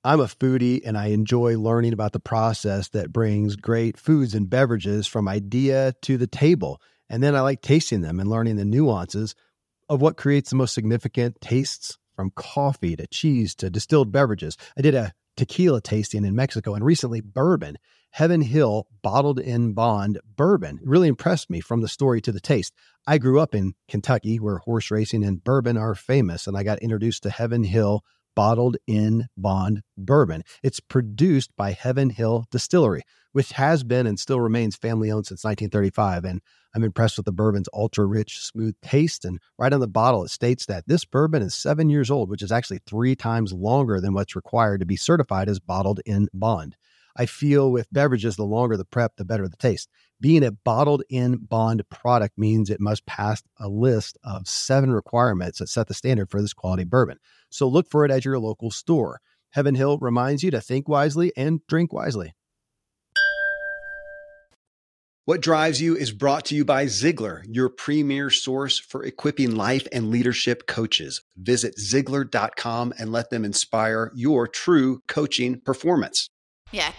I'm a foodie and I enjoy learning about the process that brings great foods and beverages from idea to the table. And then I like tasting them and learning the nuances of what creates the most significant tastes, from coffee to cheese to distilled beverages. I did a tequila tasting in Mexico and recently bourbon. Heaven Hill bottled in bond bourbon really impressed me from the story to the taste. I grew up in Kentucky where horse racing and bourbon are famous, and I got introduced to Heaven Hill bottled in bond bourbon. It's produced by Heaven Hill Distillery, which has been and still remains family owned since 1935. And I'm impressed with the bourbon's ultra rich, smooth taste. And right on the bottle, it states that this bourbon is 7 years old, which is actually 3 times longer than what's required to be certified as bottled in bond. I feel with beverages, the longer the prep, the better the taste. Being a bottled in bond product means it must pass a list of 7 requirements that set the standard for this quality bourbon. So look for it at your local store. Heaven Hill reminds you to think wisely and drink wisely. What Drives You is brought to you by Ziglar, your premier source for equipping life and leadership coaches. Visit Ziglar.com and let them inspire your true coaching performance. Yeah.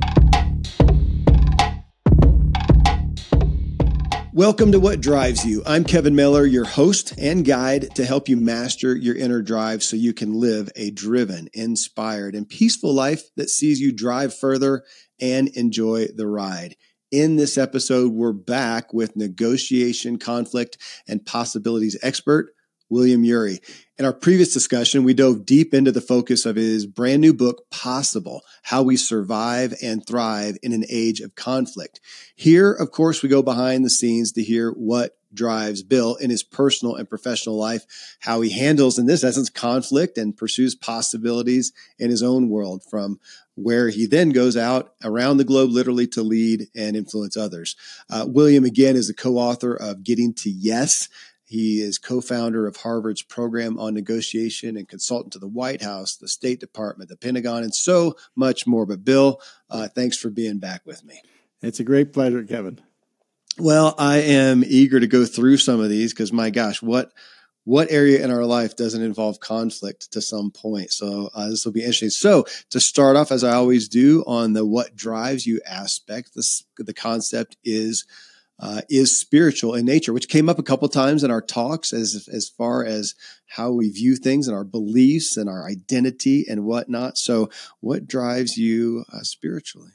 Welcome to What Drives You. I'm Kevin Miller, your host and guide to help you master your inner drive so you can live a driven, inspired, and peaceful life that sees you drive further and enjoy the ride. In this episode, we're back with negotiation, conflict, and possibilities expert, William Ury. In our previous discussion, we dove deep into the focus of his brand new book, Possible: How We Survive and Thrive in an Age of Conflict. Here, of course, we go behind the scenes to hear what drives Bill in his personal and professional life, how he handles, in this essence, conflict and pursues possibilities in his own world, from where he then goes out around the globe, literally, to lead and influence others. William, again, is the co-author of Getting to Yes. He is co-founder of Harvard's program on negotiation and consultant to the White House, the State Department, the Pentagon, and so much more. But Bill, thanks for being back with me. It's a great pleasure, Kevin. Well, I am eager to go through some of these because, my gosh, what area in our life doesn't involve conflict to some point? So this will be interesting. So to start off, as I always do, on the what drives you aspect, the concept is spiritual in nature, which came up a couple of times in our talks as far as how we view things and our beliefs and our identity and whatnot. So what drives you spiritually?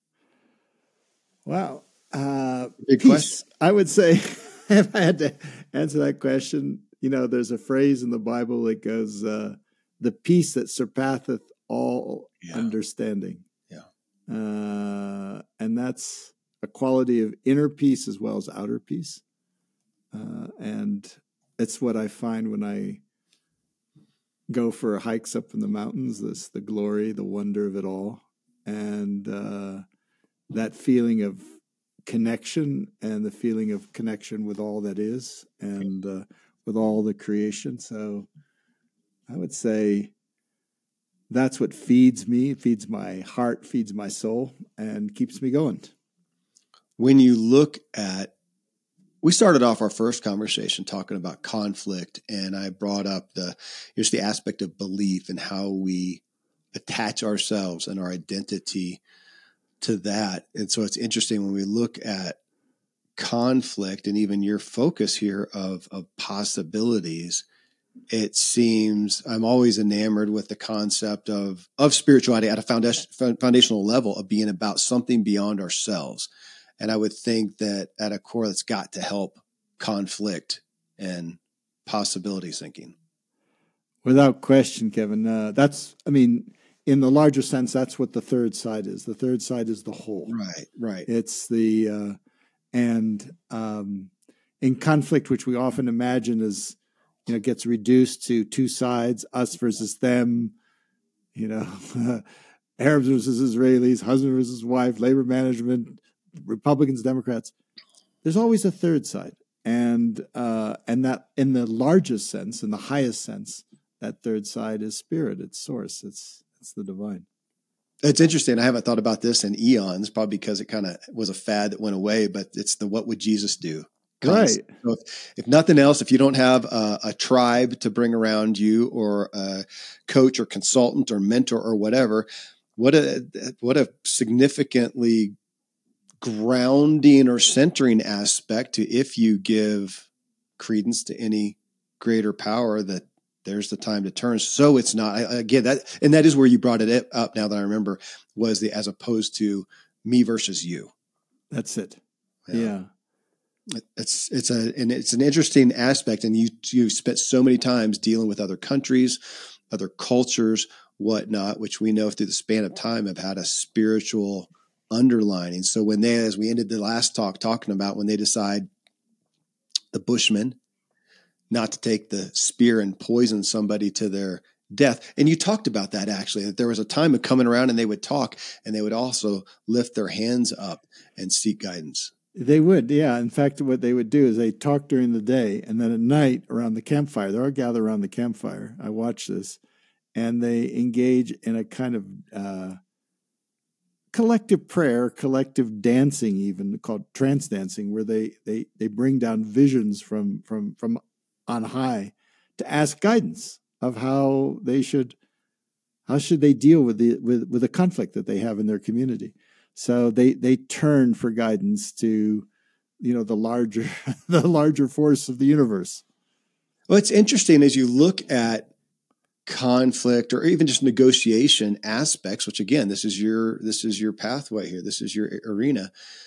Wow. Big Peace. question. I would say, if I had to answer that question, there's a phrase in the Bible that goes, the peace that surpasseth all understanding. Yeah. And that's a quality of inner peace as well as outer peace. And it's what I find when I go for hikes up in the mountains, the glory, the wonder of it all. And that feeling of connection and the feeling of connection with all that is and with all the creation. So I would say that's what feeds me. It feeds my heart, feeds my soul, and keeps me going. When you look at, we started off our first conversation talking about conflict, and I brought up just the aspect of belief and how we attach ourselves and our identity to that. And so it's interesting when we look at conflict and even your focus here of possibilities, it seems I'm always enamored with the concept of spirituality at a foundational level of being about something beyond ourselves. And I would think that at a core, that's got to help conflict and possibility thinking. Without question, Kevin. In the larger sense, that's what the third side is. The third side is the whole. Right. It's the, in conflict, which we often imagine as, gets reduced to two sides, us versus them, Arabs versus Israelis, husband versus wife, labor management, Republicans, Democrats. There's always a third side. And that in the largest sense, in the highest sense, that third side is spirit, it's source, it's the divine. It's interesting. I haven't thought about this in eons, probably because it kind of was a fad that went away, but it's the what would Jesus do concept. Right. So if nothing else, if you don't have a tribe to bring around you, or a coach or consultant or mentor or whatever, what a significantly grounding or centering aspect to, if you give credence to any greater power, that there's the time to turn. So it's not, again, that is where you brought it up, now that I remember, was the as opposed to me versus you. That's it. Yeah. It's an interesting aspect, and you spent so many times dealing with other countries, other cultures, whatnot, which we know through the span of time have had a spiritual underlining. So when they, as we ended the last talk talking about, when they decide, the Bushmen, not to take the spear and poison somebody to their death. And you talked about that, actually, that there was a time of coming around and they would talk, and they would also lift their hands up and seek guidance. They would, yeah. In fact, what they would do is they talk during the day, and then at night around the campfire, they're all gathered around the campfire. I watch this, and they engage in a kind of collective prayer, collective dancing, even called trance dancing, where they bring down visions from on high to ask guidance of how should they deal with the conflict that they have in their community. So they turn for guidance to, the larger force of the universe. Well, it's interesting as you look at conflict or even just negotiation aspects, which again, this is your pathway here. This is your arena.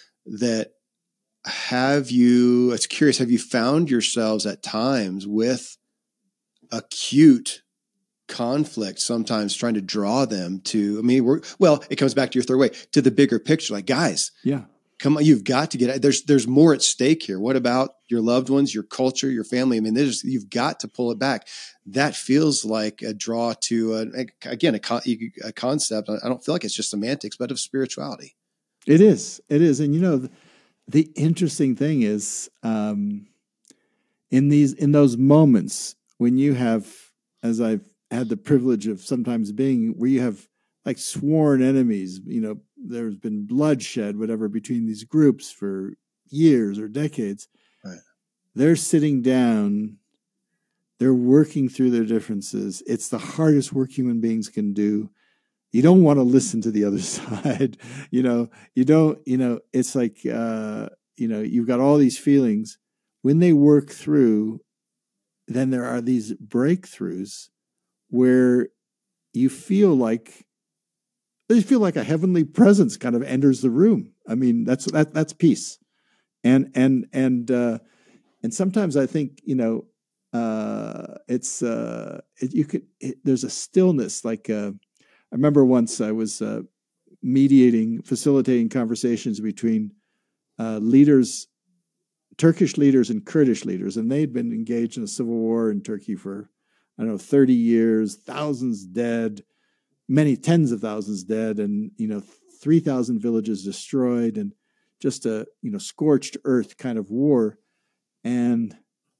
Have you found yourselves at times with acute conflict, sometimes trying to draw them to, it comes back to your third way, to the bigger picture. Like, guys, yeah, come on, you've got to get, there's more at stake here. What about your loved ones, your culture, your family? You've got to pull it back. That feels like a draw to, a concept. I don't feel like it's just semantics, but of spirituality. It is. And, the interesting thing is, in those moments when you have, as I've had the privilege of sometimes being, where you have like sworn enemies, there's been bloodshed, whatever, between these groups for years or decades. Right. They're sitting down, they're working through their differences. It's the hardest work human beings can do. You don't want to listen to the other side. It's like, you've got all these feelings. When they work through, then there are these breakthroughs where you feel like a heavenly presence kind of enters the room. That's peace. And sometimes I think, there's a stillness. Like, I remember once I was facilitating conversations between Turkish leaders and Kurdish leaders, and they'd been engaged in a civil war in Turkey for, 30 years, thousands dead, many tens of thousands dead, and 3,000 villages destroyed, and just a scorched earth kind of war. And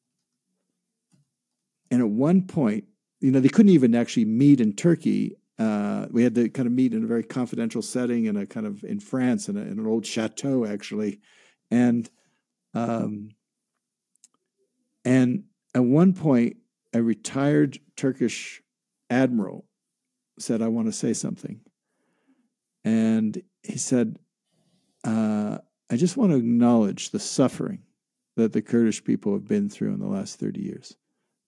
at one point, they couldn't even actually meet in Turkey. We had to kind of meet in a very confidential setting in France, in an old chateau, actually. And at one point, a retired Turkish admiral said, "I want to say something." And he said, "I just want to acknowledge the suffering that the Kurdish people have been through in the last 30 years.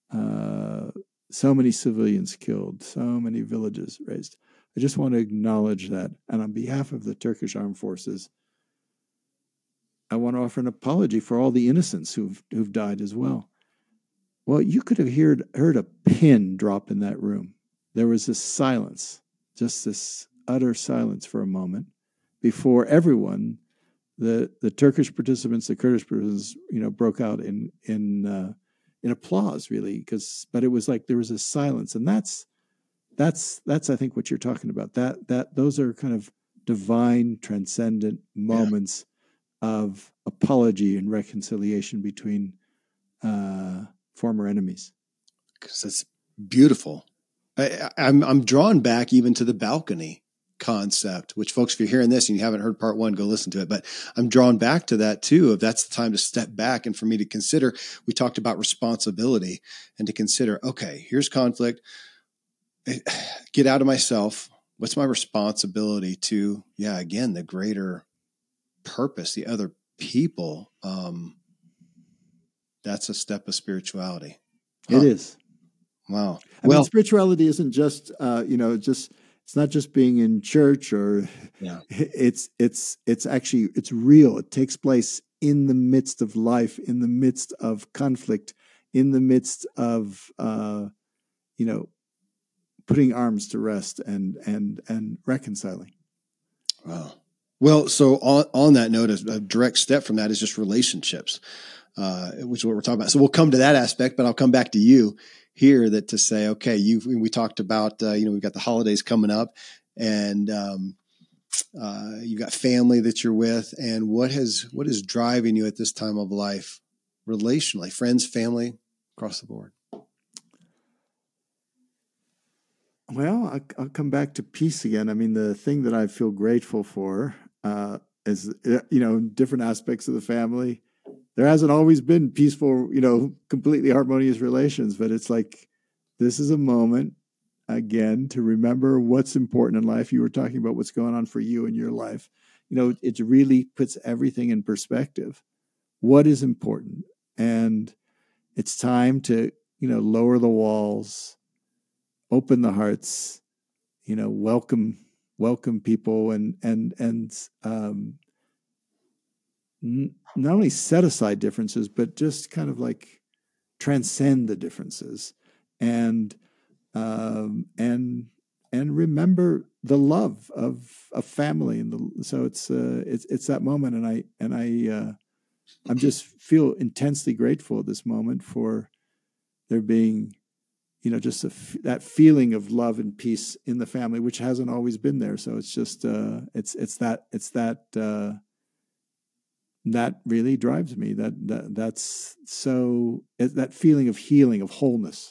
So many civilians killed, so many villages razed. I just want to acknowledge that. And on behalf of the Turkish armed forces, I want to offer an apology for all the innocents who've died as well." Well, you could have heard a pin drop in that room. There was this silence, just this utter silence for a moment before everyone, the Turkish participants, the Kurdish participants, broke out in applause, really, but it was like there was a silence, and that's I think what you're talking about. That those are kind of divine, transcendent moments of apology and reconciliation between former enemies. Because it's beautiful. I'm drawn back even to the balcony concept, which folks, if you're hearing this and you haven't heard part 1, go listen to it. But I'm drawn back to that too, if that's the time to step back and for me to consider, we talked about responsibility and to consider, okay, here's conflict, get out of myself. What's my responsibility to, again, the greater purpose, the other people? That's a step of spirituality. It is. Wow. I mean, spirituality isn't just, it's not just being in church or it's actually, it's real. It takes place in the midst of life, in the midst of conflict, in the midst of, putting arms to rest and reconciling. Wow. Well, so on that note, a direct step from that is just relationships, which is what we're talking about. So we'll come to that aspect, but I'll come back to you here to say, okay, we talked about, we've got the holidays coming up and you've got family that you're with, and what is driving you at this time of life relationally, friends, family, across the board? Well, I'll come back to peace again. I mean, the thing that I feel grateful for is, different aspects of the family. There hasn't always been peaceful, completely harmonious relations, but it's like, this is a moment, again, to remember what's important in life. You were talking about what's going on for you in your life. It really puts everything in perspective. What is important? And it's time to, lower the walls, open the hearts, welcome people and not only set aside differences, but just kind of like transcend the differences and remember the love of a family. So it's that moment. I'm just feel intensely grateful at this moment for there being, just that feeling of love and peace in the family, which hasn't always been there. So it's just, that really drives me. That's so that feeling of healing, of wholeness.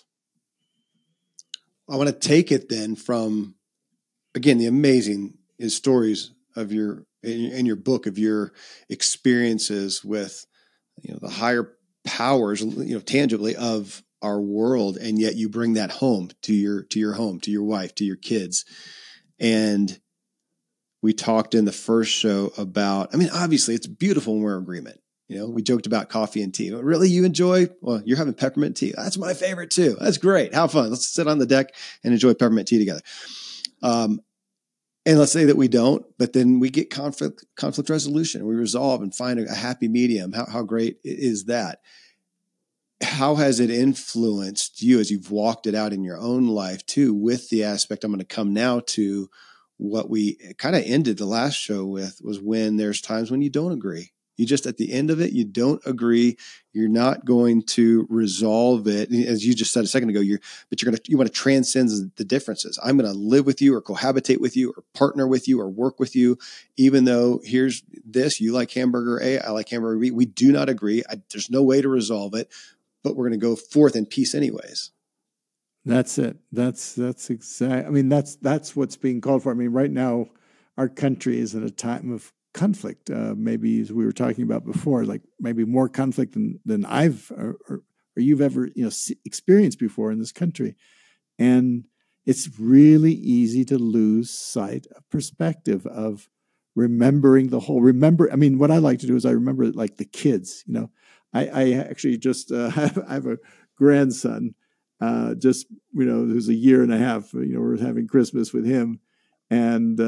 I want to take it then from, again, the amazing stories of in your book of your experiences with, the higher powers, tangibly of our world, and yet you bring that home to your home, to your wife, to your kids. And we talked in the first show about, obviously it's beautiful when we're in agreement. We joked about coffee and tea. Really, you enjoy, well, you're having peppermint tea. That's my favorite too. That's great. How fun. Let's sit on the deck and enjoy peppermint tea together. And let's say that we don't, but then we get conflict resolution. We resolve and find a happy medium. How great is that? How has it influenced you as you've walked it out in your own life too, with the aspect I'm going to come now to what we kind of ended the last show with, was when there's times when you don't agree. You just, at the end of it, you don't agree. You're not going to resolve it. As you just said a second ago, you want to transcend the differences. I'm going to live with you or cohabitate with you or partner with you or work with you, even though here's this, you like hamburger A, I like hamburger B. We do not agree. There's no way to resolve it, but we're going to go forth in peace anyways. That's it. That's exactly. That's what's being called for. Right now, our country is at a time of conflict. Maybe, as we were talking about before, like maybe more conflict than I've or you've ever experienced before in this country, and it's really easy to lose sight of perspective of remembering the whole. What I like to do is I remember like the kids. I actually just I have a grandson. Who's a year and a half, we're having Christmas with him, and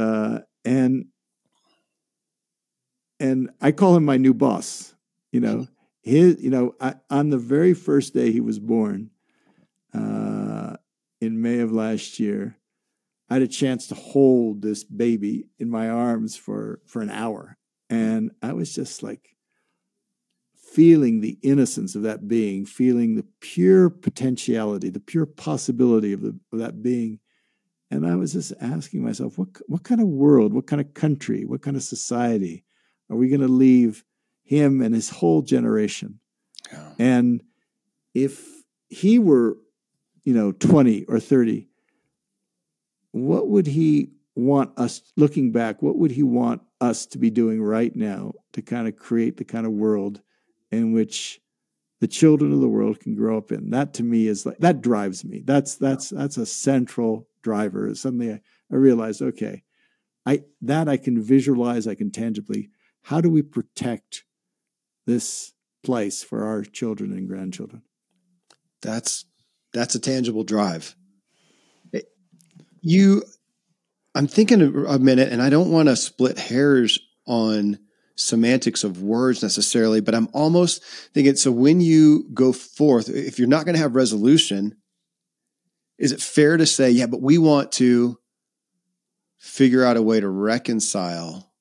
I call him my new boss. On the very first day he was born, in May of last year, I had a chance to hold this baby in my arms for an hour, and I was just like, feeling the innocence of that being, feeling the pure potentiality, the pure possibility of that being. And I was just asking myself, what kind of world, what kind of country, what kind of society are we going to leave him and his whole generation? Yeah. And if he were, 20 or 30, what would he want us, looking back, what would he want us to be doing right now to kind of create the kind of world in which the children of the world can grow up in? That to me is like, that drives me. That's a central driver. It's something I realized, okay, I can visualize, I can tangibly, how do we protect this place for our children and grandchildren? That's a tangible drive. I'm thinking a minute, and I don't want to split hairs on semantics of words necessarily, but I'm almost thinking, so when you go forth, if you're not going to have resolution, is it fair to say, yeah, but we want to figure out a way to reconcile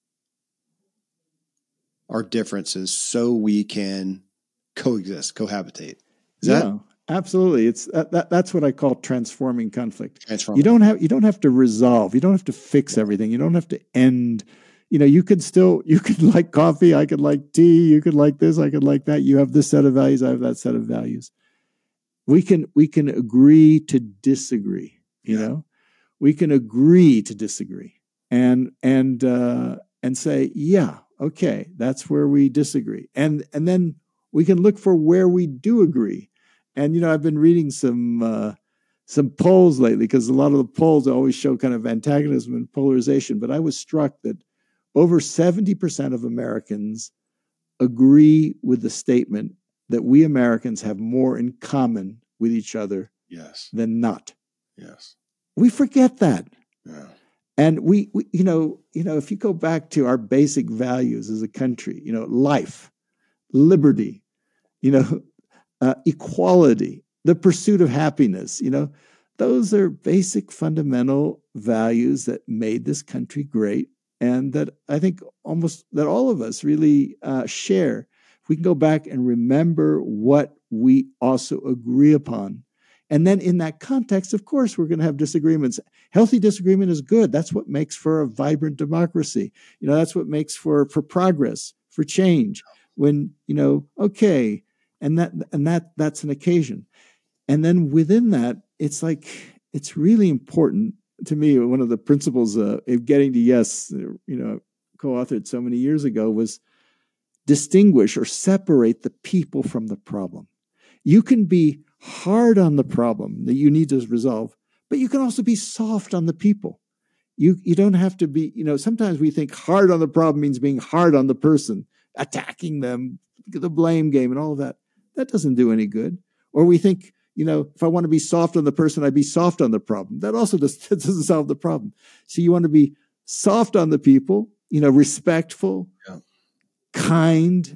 our differences so we can coexist, cohabitate? Absolutely. It's that's what I call transforming conflict. Transforming. You don't have to resolve. You don't have to fix everything. You don't have to end. You could like coffee. I could like tea. You could like this. I could like that. You have this set of values. I have that set of values. We can agree to disagree. We can agree to disagree and say, yeah, okay, that's where we disagree. And then we can look for where we do agree. And, I've been reading some polls lately, because a lot of the polls always show kind of antagonism and polarization. But I was struck that over 70% of Americans agree with the statement that we Americans have more in common with each other than not. Yes. We forget that. Yeah. And we if you go back to our basic values as a country, life, liberty, equality, the pursuit of happiness, those are basic fundamental values that made this country great, and that I think almost that all of us really share. If we can go back and remember what we also agree upon. And then in that context, of course, we're going to have disagreements. Healthy disagreement is good. That's what makes for a vibrant democracy. That's what makes for progress, for change. When, okay, and that's an occasion. And then within that, it's really important to me. One of the principles of Getting to Yes, co-authored so many years ago, was distinguish or separate the people from the problem. You can be hard on the problem that you need to resolve, but you can also be soft on the people. You don't have to be, sometimes we think hard on the problem means being hard on the person, attacking them, the blame game and all of that. That doesn't do any good. Or we think, if I want to be soft on the person, I'd be soft on the problem. That also doesn't solve the problem. So you want to be soft on the people, respectful, kind,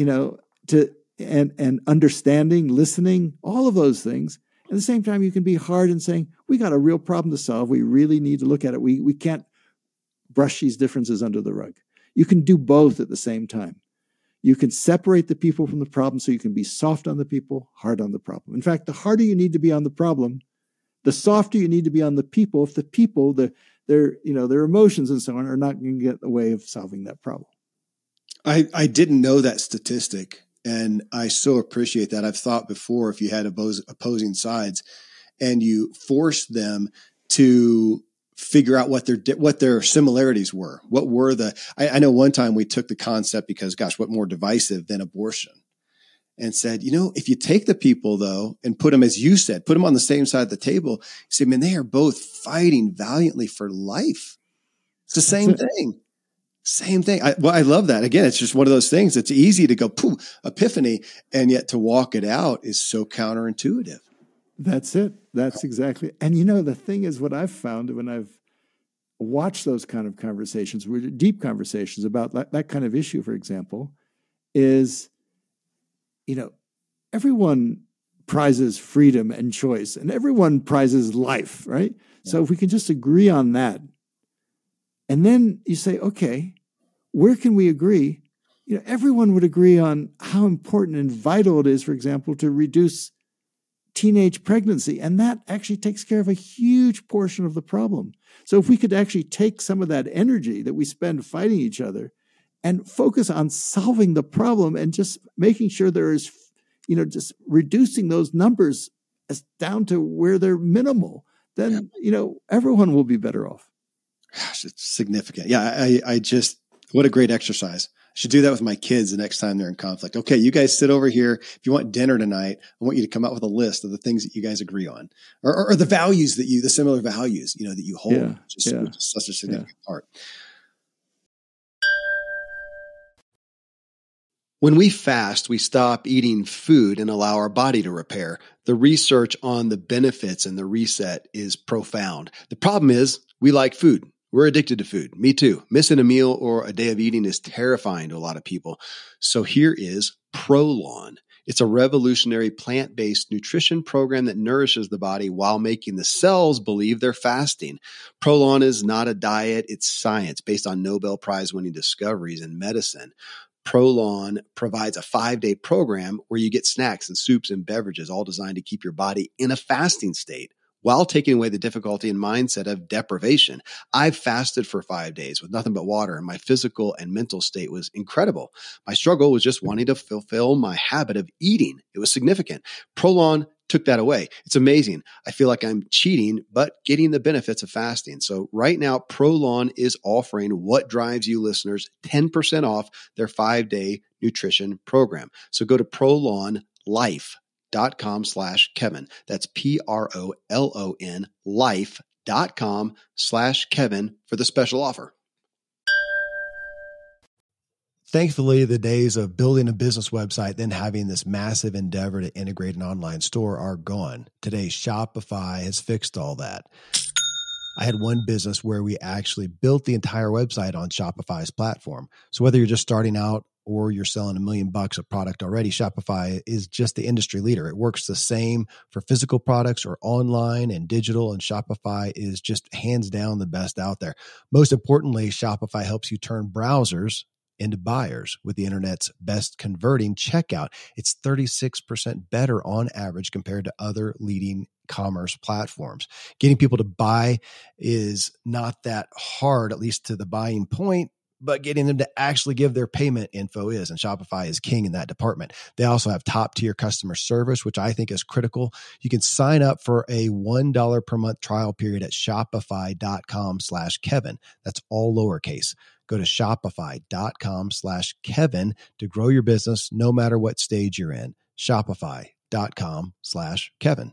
and understanding, listening, all of those things. At the same time, you can be hard in saying, we got a real problem to solve. We really need to look at it. We can't brush these differences under the rug. You can do both at the same time. You can separate the people from the problem, so you can be soft on the people, hard on the problem. In fact, the harder you need to be on the problem, the softer you need to be on the people, if the people, their emotions and so on, are not going to get in the way of solving that problem. I didn't know that statistic, and I so appreciate that. I've thought before, if you had opposing sides and you force them to figure out what their similarities were. What were I know one time we took the concept, because gosh, what more divisive than abortion, and said, if you take the people though, and put them, as you said, put them on the same side of the table, you say, man, they are both fighting valiantly for life. It's the same thing. Same thing. I love that. Again, it's just one of those things. It's easy to go, poof, epiphany. And yet to walk it out is so counterintuitive. That's it. That's exactly. And the thing is, what I've found when I've watched those kind of conversations, deep conversations about that kind of issue, for example, is, everyone prizes freedom and choice, and everyone prizes life, right? Yeah. So if we can just agree on that, and then you say, okay, where can we agree? Everyone would agree on how important and vital it is, for example, to reduce teenage pregnancy. And that actually takes care of a huge portion of the problem. So if we could actually take some of that energy that we spend fighting each other and focus on solving the problem and just making sure there is, just reducing those numbers down to where they're minimal, then, everyone will be better off. Gosh, it's significant. Yeah, I just, what a great exercise. I should do that with my kids the next time they're in conflict. Okay, you guys sit over here. If you want dinner tonight, I want you to come up with a list of the things that you guys agree on, or the values the similar values, that you hold, which is such a significant part. When we fast, we stop eating food and allow our body to repair. The research on the benefits and the reset is profound. The problem is we like food. We're addicted to food. Me too. Missing a meal or a day of eating is terrifying to a lot of people. So here is Prolon. It's a revolutionary plant-based nutrition program that nourishes the body while making the cells believe they're fasting. Prolon is not a diet. It's science based on Nobel Prize-winning discoveries in medicine. Prolon provides a 5-day program where you get snacks and soups and beverages, all designed to keep your body in a fasting state while taking away the difficulty and mindset of deprivation. I've fasted for 5 days with nothing but water, and my physical and mental state was incredible. My struggle was just wanting to fulfill my habit of eating. It was significant. Prolon took that away. It's amazing. I feel like I'm cheating, but getting the benefits of fasting. So right now, Prolon is offering What Drives You listeners 10% off their 5-day nutrition program. So go to prolonlife.com/Kevin. That's PROLON life.com/Kevin for the special offer. Thankfully, the days of building a business website, then having this massive endeavor to integrate an online store are gone. Today, Shopify has fixed all that. I had one business where we actually built the entire website on Shopify's platform. So whether you're just starting out or you're selling $1 million of product already, Shopify is just the industry leader. It works the same for physical products or online and digital, and Shopify is just hands down the best out there. Most importantly, Shopify helps you turn browsers into buyers with the internet's best converting checkout. It's 36% better on average compared to other leading commerce platforms. Getting people to buy is not that hard, at least to the buying point, but getting them to actually give their payment info is, and Shopify is king in that department. They also have top tier customer service, which I think is critical. You can sign up for a $1 per month trial period at shopify.com/Kevin. That's all lowercase. Go to shopify.com/Kevin to grow your business no matter what stage you're in. Shopify.com/Kevin.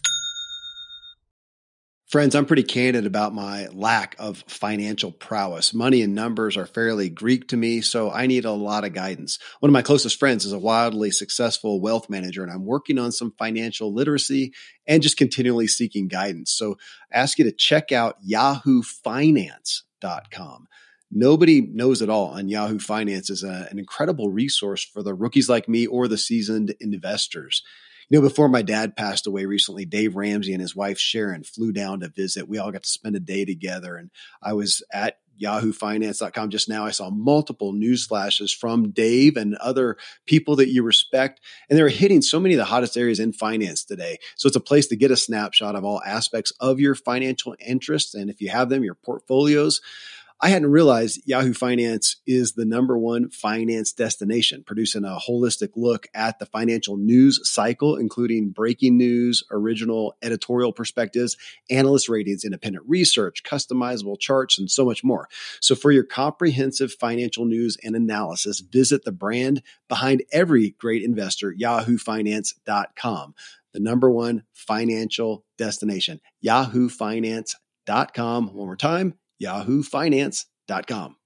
Friends, I'm pretty candid about my lack of financial prowess. Money and numbers are fairly Greek to me, so I need a lot of guidance. One of my closest friends is a wildly successful wealth manager, and I'm working on some financial literacy and just continually seeking guidance. So I ask you to check out yahoofinance.com. Nobody knows it all, and Yahoo Finance is an incredible resource for the rookies like me or the seasoned investors. Before my dad passed away recently, Dave Ramsey and his wife Sharon flew down to visit. We all got to spend a day together, and I was at yahoofinance.com just now. I saw multiple news flashes from Dave and other people that you respect, and they're hitting so many of the hottest areas in finance today. So it's a place to get a snapshot of all aspects of your financial interests, and if you have them, your portfolios. I hadn't realized Yahoo Finance is the #1 finance destination, producing a holistic look at the financial news cycle, including breaking news, original editorial perspectives, analyst ratings, independent research, customizable charts, and so much more. So for your comprehensive financial news and analysis, visit the brand behind every great investor, yahoofinance.com, the #1 financial destination, yahoofinance.com. One more time, yahoofinance.com.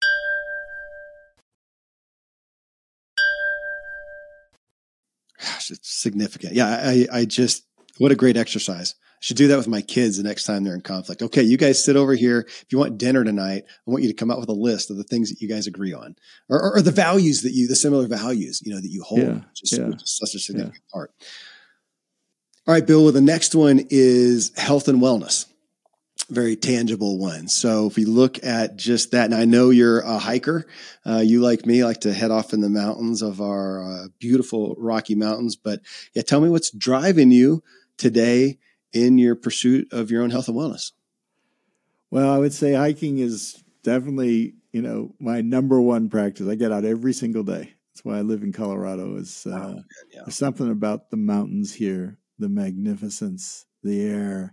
Gosh, it's significant. Yeah, I just, what a great exercise. I should do that with my kids the next time they're in conflict. Okay, you guys sit over here. If you want dinner tonight, I want you to come up with a list of the things that you guys agree on, or the values the similar values, that you hold, which is such a significant part. All right, Bill, well, the next one is health and wellness. Very tangible one. So if we look at just that, and I know you're a hiker, you like me, like to head off in the mountains of our beautiful Rocky Mountains. But yeah, tell me what's driving you today in your pursuit of your own health and wellness. Well, I would say hiking is definitely, my #1 practice. I get out every single day. That's why I live in Colorado. There's something about the mountains here, the magnificence, the air.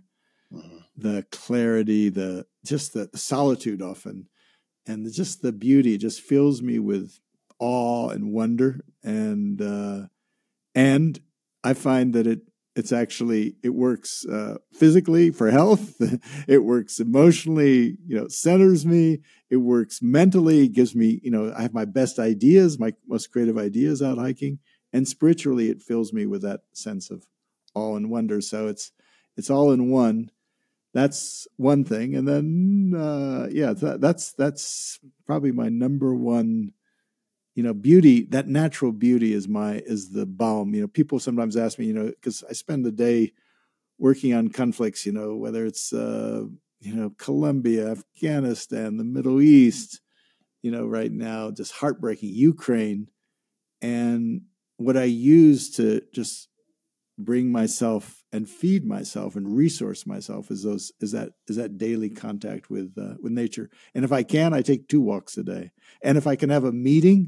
the clarity, just the solitude often, and just the beauty just fills me with awe and wonder. And I find that it works physically for health. It works emotionally, centers me. It works mentally, gives me, I have my best ideas, my most creative ideas out hiking. And spiritually, it fills me with that sense of awe and wonder. So it's all in one. That's one thing. And then, that's probably my number one, beauty. That natural beauty is the balm. People sometimes ask me, because I spend the day working on conflicts, whether it's, Colombia, Afghanistan, the Middle East, right now, just heartbreaking, Ukraine. And what I use to just bring myself and feed myself and resource myself is that daily contact with nature. And if I can, I take 2 walks a day. And if I can have a meeting,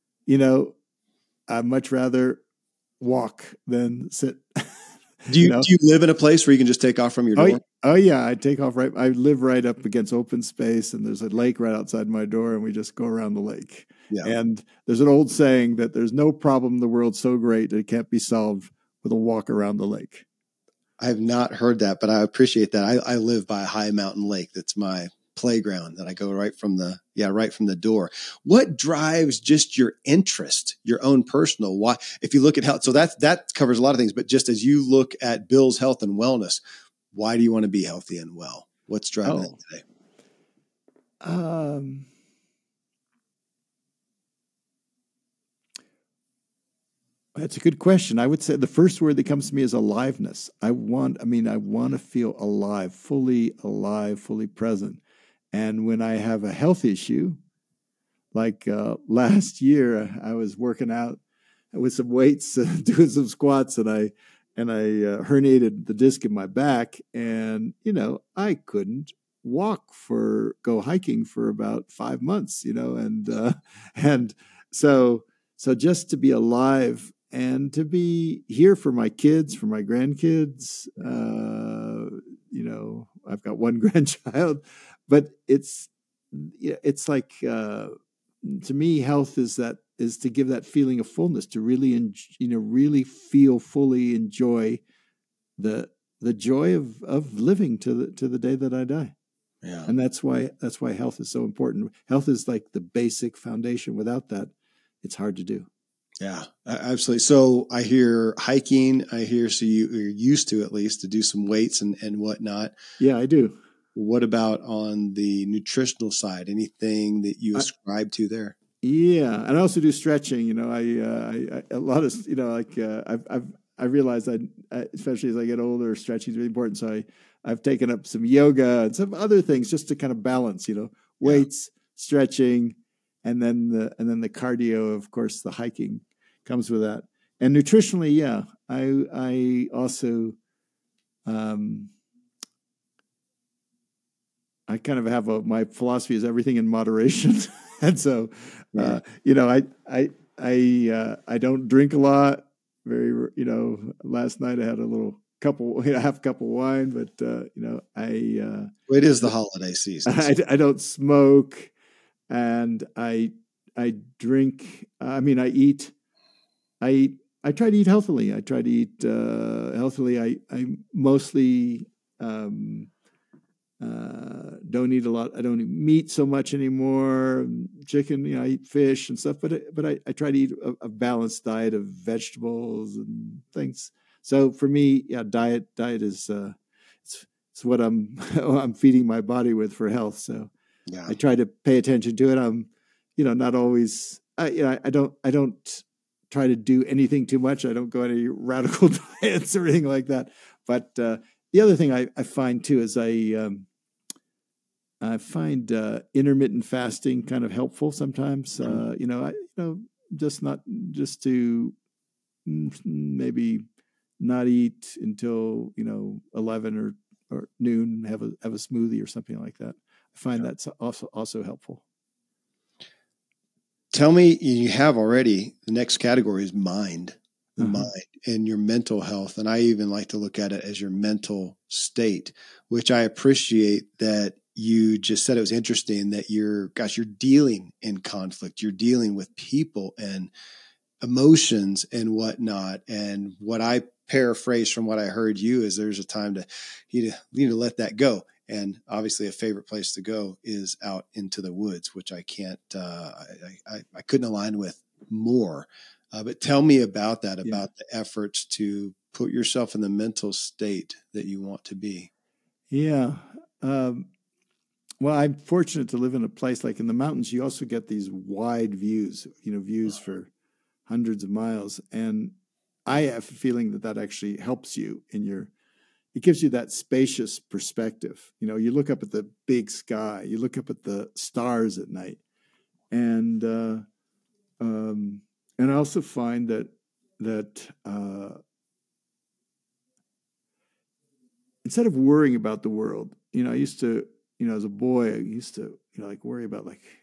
I'd much rather walk than sit. Do you live in a place where you can just take off from your door? Oh yeah, I take off right. I live right up against open space, and there's a lake right outside my door, and we just go around the lake. Yeah. And there's an old saying that there's no problem in the world so great that it can't be solved with a walk around the lake. I have not heard that, but I appreciate that. I live by a high mountain lake. That's my playground that I go right from the door. What drives just your interest, your own personal? Why, if you look at health, so that covers a lot of things, but just as you look at Bill's health and wellness, why do you want to be healthy and well? What's driving it today? That's a good question. I would say the first word that comes to me is aliveness. I want to feel alive, fully present. And when I have a health issue, like last year, I was working out with some weights, doing some squats, and I herniated the disc in my back, and I couldn't go hiking for about 5 months, and so just to be alive and to be here for my kids, for my grandkids, I've got one grandchild, but it's like, to me, health is to give that feeling of fullness, to really, really fully enjoy the joy of living to the day that I die. Yeah. And that's why health is so important. Health is like the basic foundation. Without that, it's hard to do. Yeah, absolutely. So I hear hiking. So you're used to, at least, to do some weights and whatnot. Yeah, I do. What about on the nutritional side? Anything that you ascribe to there? Yeah, and I also do stretching. I a lot of I realized especially as I get older, stretching is really important. So I've taken up some yoga and some other things just to kind of balance. Weights, stretching, and then the cardio. Of course, the hiking comes with that. And nutritionally, yeah, I also. I kind of have my philosophy is everything in moderation. And so, I don't drink a lot. Last night I had half cup of wine, but, it is the holiday season. I don't smoke, and I drink. I try to eat healthily. I try to eat healthily. I mostly, don't eat a lot. I don't eat meat so much anymore. Chicken, I eat fish and stuff, but I try to eat a balanced diet of vegetables and things. So for me, yeah, diet is it's what I'm feeding my body with for health. So yeah. I try to pay attention to it. I'm, not always. I don't try to do anything too much. I don't go on any radical diets or anything like that. But the other thing I find too is I find intermittent fasting kind of helpful sometimes. Just to maybe not eat until 11 or noon, have a smoothie or something like that. I find that's also helpful. Tell me, you have already, the next category is mind. the mind and your mental health. And I even like to look at it as your mental state, which I appreciate that you just said. It was interesting that you're dealing in conflict. You're dealing with people and emotions and whatnot. And what I paraphrase from what I heard you is there's a time to, you need to let that go. And obviously a favorite place to go is out into the woods, which I can't, I couldn't align with more. But tell me about that, about the efforts to put yourself in the mental state that you want to be. Yeah. Well, I'm fortunate to live in a place like in the mountains. You also get these wide views, views for hundreds of miles. And I have a feeling that actually helps you it gives you that spacious perspective. You look up at the big sky, you look up at the stars at night. And I also find that instead of worrying about the world, I used to, as a boy, I used to, worry about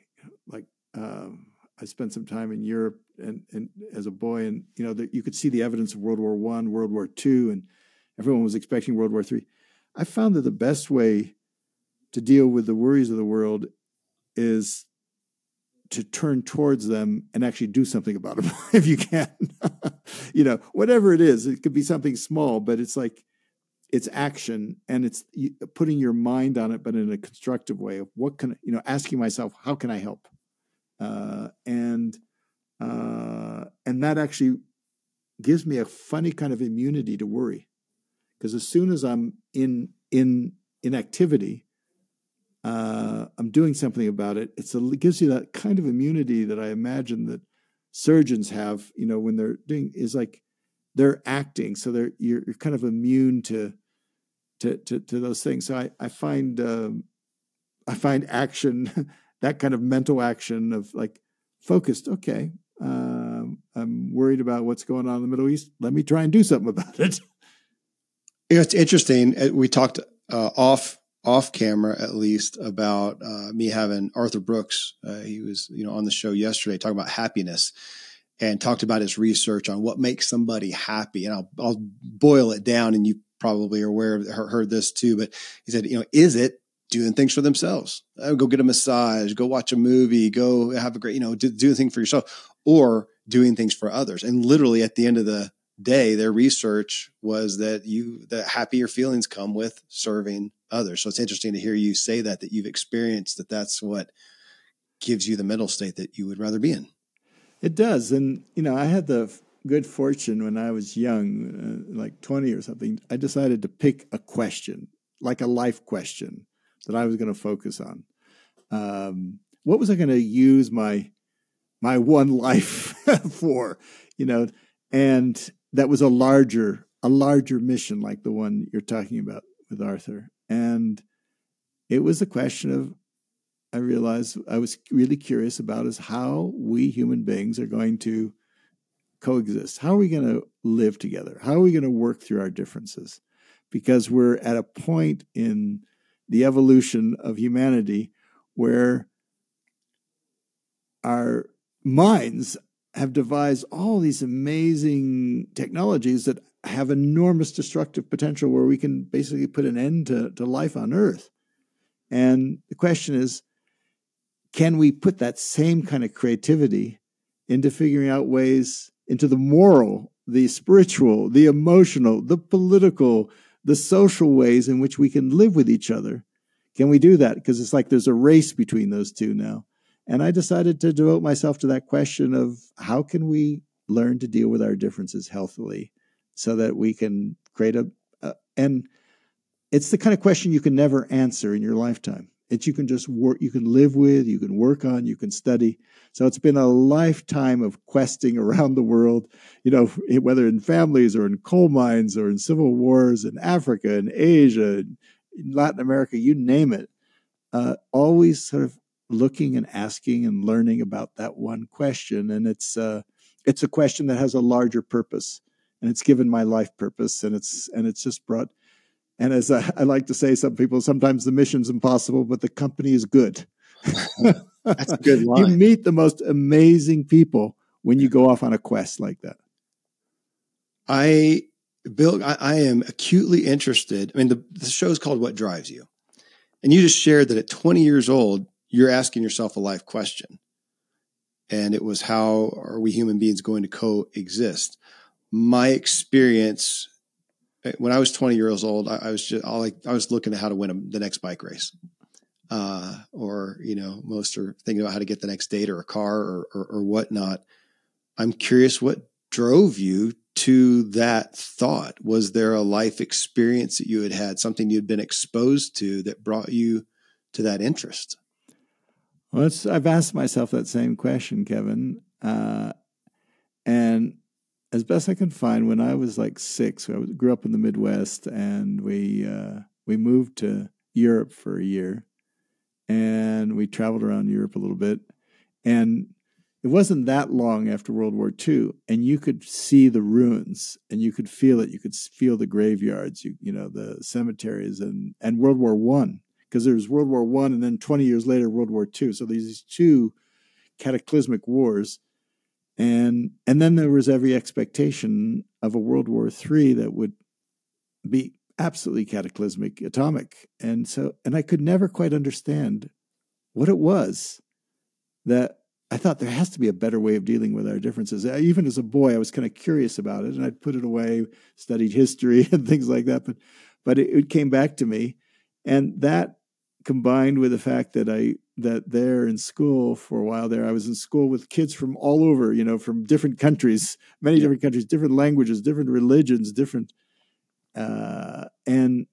I spent some time in Europe and as a boy, and that you could see the evidence of World War I, World War II, and everyone was expecting World War III. I found that the best way to deal with the worries of the world is to turn towards them and actually do something about them if you can. Whatever it is, it could be something small, but it's it's action, and it's putting your mind on it, but in a constructive way of what can, asking myself, how can I help? And that actually gives me a funny kind of immunity to worry, because as soon as I'm in activity, I'm doing something about it. It gives you that kind of immunity that I imagine that surgeons have, when they're doing, is like they're acting, so you're kind of immune to those things. So I find action, that kind of mental action of focused. Okay, I'm worried about what's going on in the Middle East. Let me try and do something about it. It's interesting. We talked off camera, at least, about me having Arthur Brooks. He was, on the show yesterday talking about happiness, and talked about his research on what makes somebody happy. And I'll boil it down, and you probably are aware of, heard this too. But he said, is it doing things for themselves? Go get a massage, go watch a movie, go have a great, do a thing for yourself, or doing things for others. And literally at the end of the day, their research was that the happier feelings come with serving others. So it's interesting to hear you say that you've experienced that's what gives you the mental state that you would rather be in. It does. And, I had the good fortune when I was young, like 20 or something, I decided to pick a question, like a life question that I was going to focus on. What was I going to use my one life for, and that was a larger mission, like the one you're talking about with Arthur. And it was a question of, I realized I was really curious about, is how we human beings are going to coexist. How are we going to live together? How are we going to work through our differences? Because we're at a point in the evolution of humanity where our minds have devised all these amazing technologies that have enormous destructive potential, where we can basically put an end to life on Earth. And the question is, can we put that same kind of creativity into figuring out ways, into the moral, the spiritual, the emotional, the political, the social ways in which we can live with each other? Can we do that? Because it's like there's a race between those two now. And I decided to devote myself to that question of, how can we learn to deal with our differences healthily so that we can create and it's the kind of question you can never answer in your lifetime. You can just work, you can live with, you can work on, you can study. So it's been a lifetime of questing around the world, whether in families or in coal mines or in civil wars in Africa and Asia, in Latin America, you name it. Always sort of looking and asking and learning about that one question. And it's a question that has a larger purpose, and it's given my life purpose, and it's just brought. And as I like to say, some people, sometimes the mission's impossible, but the company is good. That's a good line. You meet the most amazing people when you go off on a quest like that. Bill, I am acutely interested. I mean, the show is called What Drives You? And you just shared that at 20 years old, you're asking yourself a life question. And it was, how are we human beings going to coexist? My experience when I was 20 years old, I was looking at how to win the next bike race. Or, most are thinking about how to get the next date or a car or whatnot. I'm curious, what drove you to that thought? Was there a life experience that you had, something you'd been exposed to that brought you to that interest? Well, I've asked myself that same question, Kevin. And as best I can find, when I was like 6, I grew up in the Midwest, and we moved to Europe for a year, and we traveled around Europe a little bit. And it wasn't that long after World War II, and you could see the ruins, and you could feel it. You could feel the graveyards, the cemeteries, and World War I, because there was World War I, and then 20 years later, World War II. So these two cataclysmic wars. And then there was every expectation of a World War III that would be absolutely cataclysmic, atomic. And I could never quite understand what it was that I thought there has to be a better way of dealing with our differences. Even as a boy, I was kind of curious about it, and I'd put it away, studied history and things like that. But it came back to me, and that combined with the fact that there in school for a while there, I was in school with kids from all over, from different countries, many different countries, different languages, different religions, and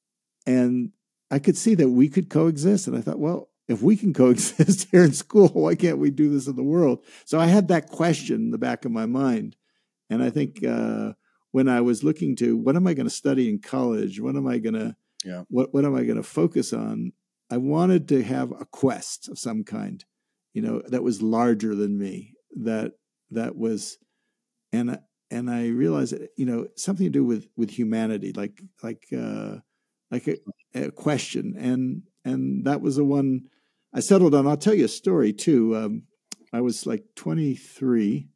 I could see that we could coexist. And I thought, well, if we can coexist here in school, why can't we do this in the world? So I had that question in the back of my mind. And I think when I was looking to, what am I going to study in college? What am I going to, what am I going to focus on? I wanted to have a quest of some kind, that was larger than me, that was, and I realized that, something to do with humanity, like a question. And that was the one I settled on. I'll tell you a story too. I was like 23.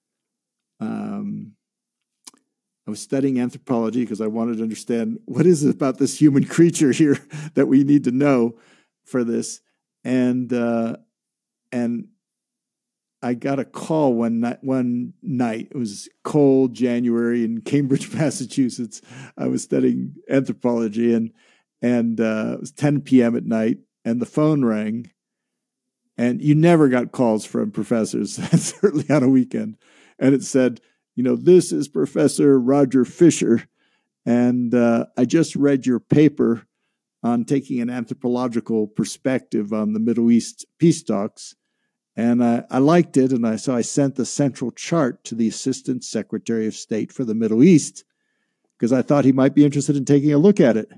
I was studying anthropology because I wanted to understand what is it about this human creature here that we need to know for this. And I got a call one night. It was cold January in Cambridge, Massachusetts. I was studying anthropology, and it was 10 p.m. at night, and the phone rang. And you never got calls from professors, certainly on a weekend. And it said, this is Professor Roger Fisher, and I just read your paper on taking an anthropological perspective on the Middle East peace talks, and I liked it, and so I sent the central chart to the Assistant Secretary of State for the Middle East because I thought he might be interested in taking a look at it.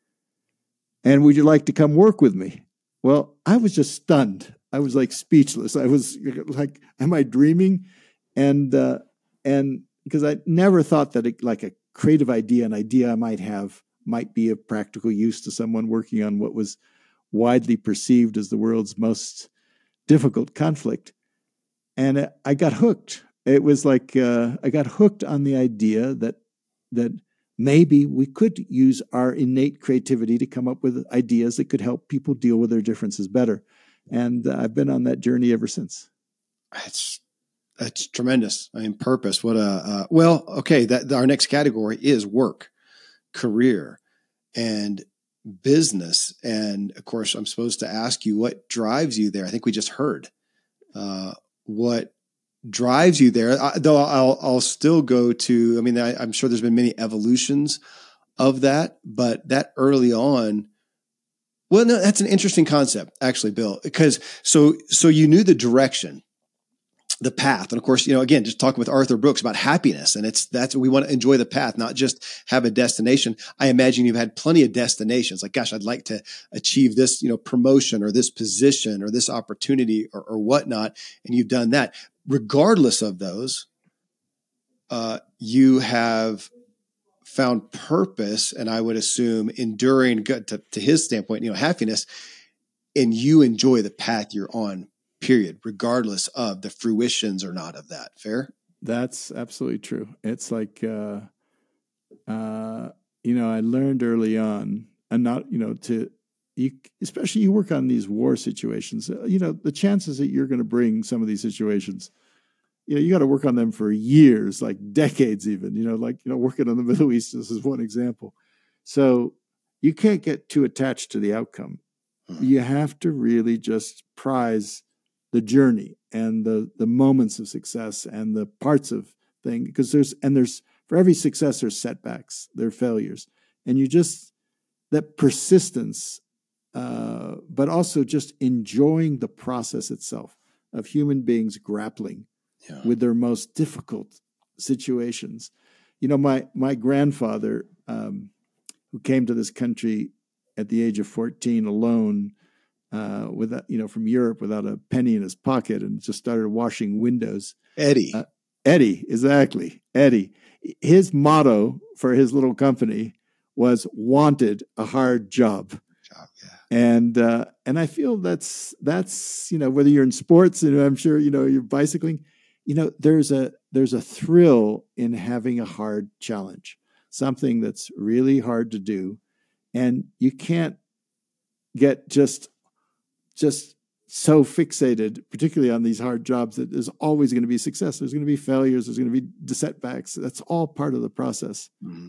And would you like to come work with me? Well, I was just stunned. I was like speechless. I was like, am I dreaming? And because I never thought that like a creative idea, an idea I might have, might be of practical use to someone working on what was widely perceived as the world's most difficult conflict. And I got hooked. It was like I got hooked on the idea that maybe we could use our innate creativity to come up with ideas that could help people deal with their differences better. And I've been on that journey ever since. That's tremendous. I mean, purpose. What okay. Our next category is work, career, and business. And of course, I'm supposed to ask you what drives you there. I think we just heard what drives you there. Though I'll still go to. I mean, I'm sure there's been many evolutions of that, but that early on. Well, no, that's an interesting concept, actually, Bill. Because so you knew the direction, the path. And of course, again, just talking with Arthur Brooks about happiness, and that's we want to enjoy the path, not just have a destination. I imagine you've had plenty of destinations. Like, gosh, I'd like to achieve this, promotion or this position or this opportunity or whatnot. And you've done that. Regardless of those, you have found purpose, and I would assume enduring, to his standpoint, happiness, and you enjoy the path you're on, period, regardless of the fruitions or not of that. Fair? That's absolutely true. It's like, I learned early on, and not, especially you work on these war situations, the chances that you're going to bring some of these situations, you got to work on them for years, like decades even, working on the Middle East, this is one example. So you can't get too attached to the outcome. You have to really just prize the journey and the moments of success and the parts of thing, because there's for every success, there's setbacks, there are failures. And that persistence, but also just enjoying the process itself of human beings grappling with their most difficult situations. My grandfather, who came to this country at the age of 14 alone, from Europe without a penny in his pocket, and just started washing windows. Eddie, exactly. Eddie. His motto for his little company was "Wanted, a hard job." And I feel that's whether you're in sports, and I'm sure you're bicycling, there's a thrill in having a hard challenge, something that's really hard to do, and you can't get just so fixated, particularly on these hard jobs, that there's always going to be success. There's going to be failures. There's going to be setbacks. That's all part of the process. Mm-hmm.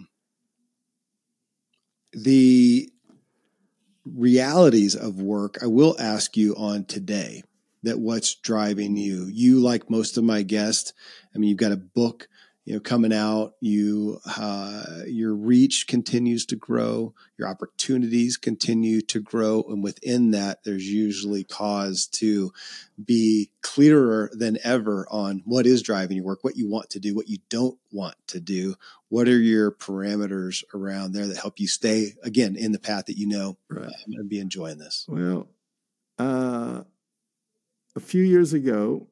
The realities of work, I will ask you on today, that what's driving you. You, like most of my guests, you've got a book, coming out. Your reach continues to grow. Your opportunities continue to grow. And within that, there's usually cause to be clearer than ever on what is driving your work, what you want to do, what you don't want to do. What are your parameters around there that help you stay, again, in the path that right, and be enjoying this? Well, a few years ago,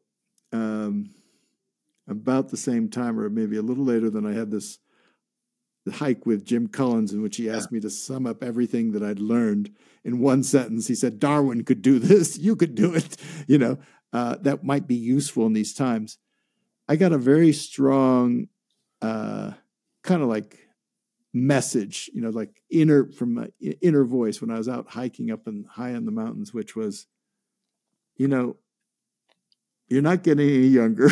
about the same time, or maybe a little later, than I had this hike with Jim Collins, in which he asked me to sum up everything that I'd learned in one sentence. He said, "Darwin could do this. You could do it." That might be useful in these times. I got a very strong kind of like message, like from my inner voice when I was out hiking up and high in the mountains, which was, you're not getting any younger.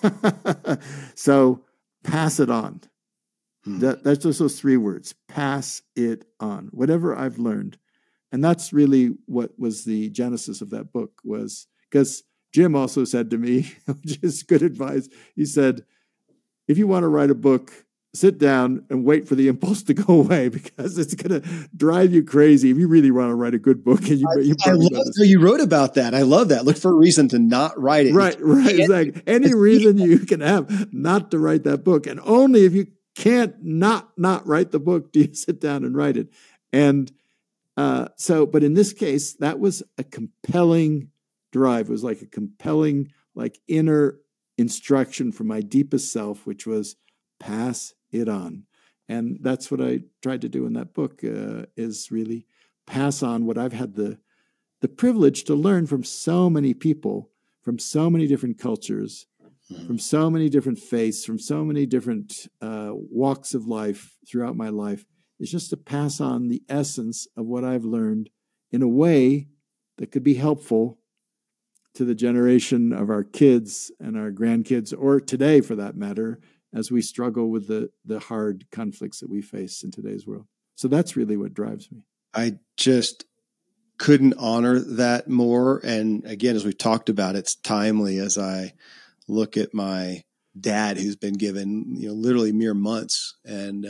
So pass it on. That's just those 3 words. Pass it on. Whatever I've learned. And that's really what was the genesis of that book, was because Jim also said to me, which is good advice, he said, if you want to write a book, sit down and wait for the impulse to go away, because it's going to drive you crazy if you really want to write a good book. And I love how you wrote about that. I love that. Look for a reason to not write it. Right, exactly. Any reason you can have not to write that book. And only if you can't not write the book do you sit down and write it. And but in this case, that was a compelling drive. It was like a compelling, like inner instruction from my deepest self, which was pass it on. And that's what I tried to do in that book, is really pass on what I've had the privilege to learn from so many people, from so many different cultures, from so many different faiths, from so many different walks of life throughout my life. It's just to pass on the essence of what I've learned in a way that could be helpful to the generation of our kids and our grandkids, or today for that matter, as we struggle with the hard conflicts that we face in today's world. So that's really what drives me. I just couldn't honor that more. And again, as we've talked about, it's timely as I look at my dad, who's been given, literally mere months. And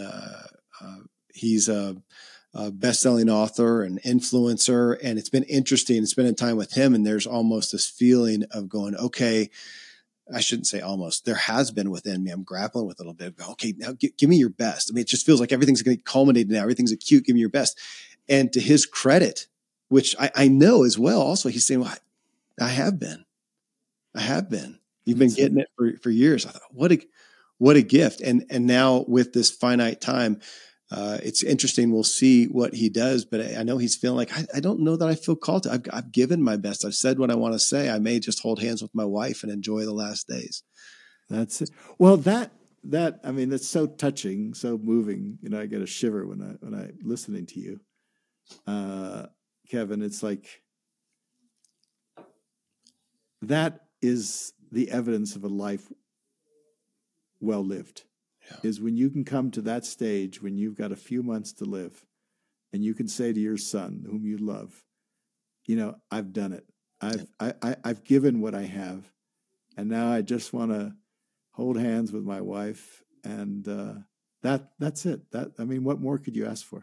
he's a best-selling author and influencer. And it's been interesting spending time with him. And there's almost this feeling of going, okay, I shouldn't say almost, there has been within me. I'm grappling with it a little bit. Okay, now give me your best. It just feels like everything's going to culminate now. Everything's acute. Give me your best. And to his credit, which I know as well, also, he's saying, well, I have been. You've been getting it for years. I thought, what a gift. And now with this finite time, it's interesting. We'll see what he does, but I know he's feeling like, I don't know that I feel called to. I've given my best. I've said what I want to say. I may just hold hands with my wife and enjoy the last days. That's it. Well, I mean, that's so touching, so moving. I get a shiver when I listening to you, Kevin. It's like that is the evidence of a life well lived. Yeah. Is when you can come to that stage when you've got a few months to live, and you can say to your son, whom you love, I've done it. I've given what I have, and now I just want to hold hands with my wife, and that's it. I mean, what more could you ask for?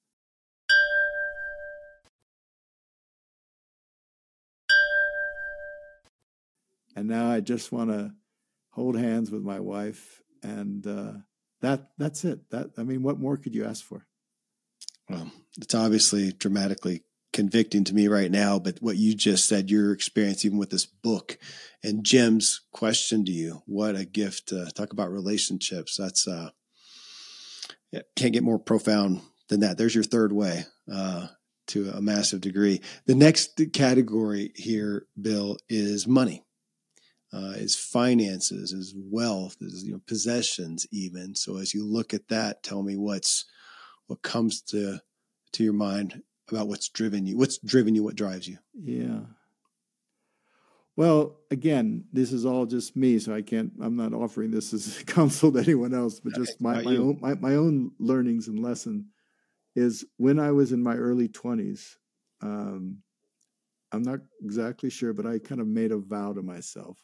And now I just want to hold hands with my wife, and that's it. I mean, what more could you ask for? Well, it's obviously dramatically convicting to me right now, but what you just said, your experience even with this book and Jim's question to you, what a gift. Talk about relationships. That's can't get more profound than that. There's your third way to a massive degree. The next category here, Bill, is money, is finances, is wealth, is possessions even. So as you look at that, tell me what comes to your mind about what's driven you, what drives you. Yeah. Well, again, this is all just me, so I'm not offering this as counsel to anyone else, but just my own learnings and lesson is when I was in my early 20s, I'm not exactly sure, but I kind of made a vow to myself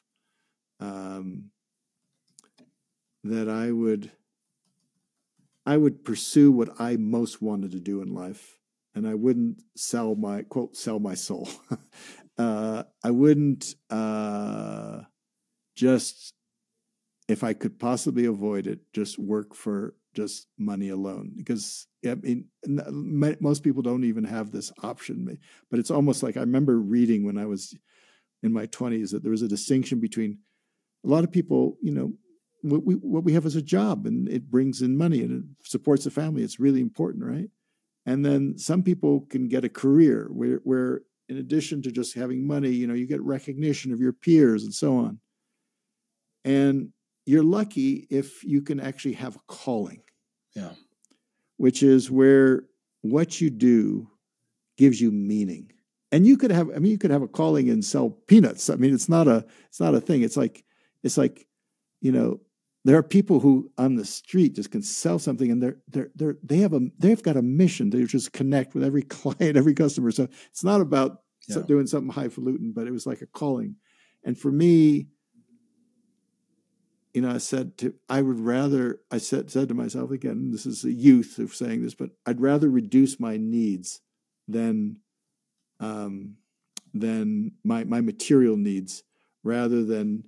that I would pursue what I most wanted to do in life, and I wouldn't sell my soul. I wouldn't just, if I could possibly avoid it, just work for just money alone. Because I mean, most people don't even have this option. But it's almost like I remember reading when I was in my 20s that there was a distinction between a lot of people, what we have as a job, and it brings in money and it supports the family. It's really important, right? And then some people can get a career where in addition to just having money, you get recognition of your peers and so on. And you're lucky if you can actually have a calling. Yeah. Which is where what you do gives you meaning. And you could have a calling and sell peanuts. I mean, it's not a thing. It's like, there are people who on the street just can sell something, and they've got a mission to just connect with every client, every customer. So it's not about doing something highfalutin, but it was like a calling. And for me, I said to myself, again, this is a youth of saying this, but I'd rather reduce my needs than my material needs, rather than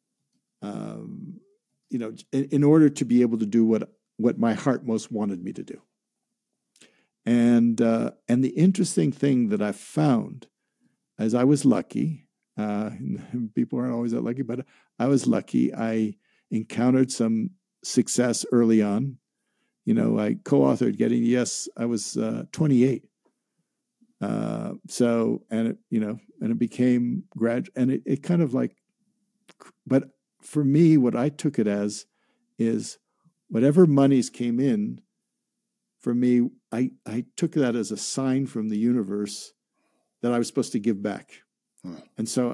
in order to be able to do what my heart most wanted me to do. And the interesting thing that I found, as I was lucky, people aren't always that lucky, but I was lucky. I encountered some success early on. I co-authored Getting Yes. I was 28. And it became and it kind of like, but for me, what I took it as is whatever monies came in for me, I took that as a sign from the universe that I was supposed to give back. And so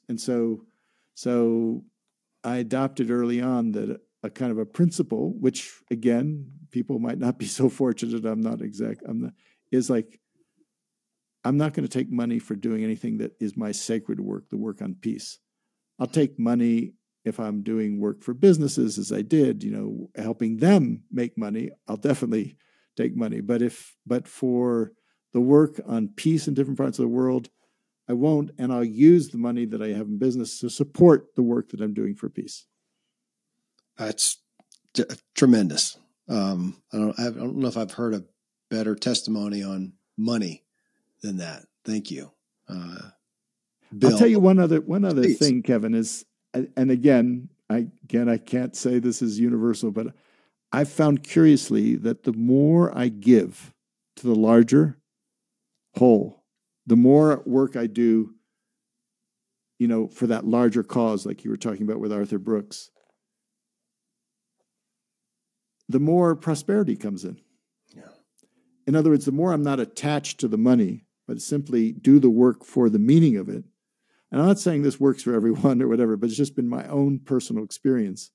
I adopted early on that a kind of a principle, which again, people might not be so fortunate. Is like, I'm not going to take money for doing anything that is my sacred work, the work on peace. I'll take money if I'm doing work for businesses, as I did, helping them make money. I'll definitely take money. But for the work on peace in different parts of the world, I won't, and I'll use the money that I have in business to support the work that I'm doing for peace. That's tremendous. I don't know if I've heard a better testimony on money than that. Thank you, Bill. I'll tell you one other thing, Kevin, is, and again, I can't say this is universal, but I've found curiously that the more I give to the larger whole, the more work I do, for that larger cause, like you were talking about with Arthur Brooks, the more prosperity comes in. Yeah. In other words, the more I'm not attached to the money, but simply do the work for the meaning of it. And I'm not saying this works for everyone or whatever, but it's just been my own personal experience.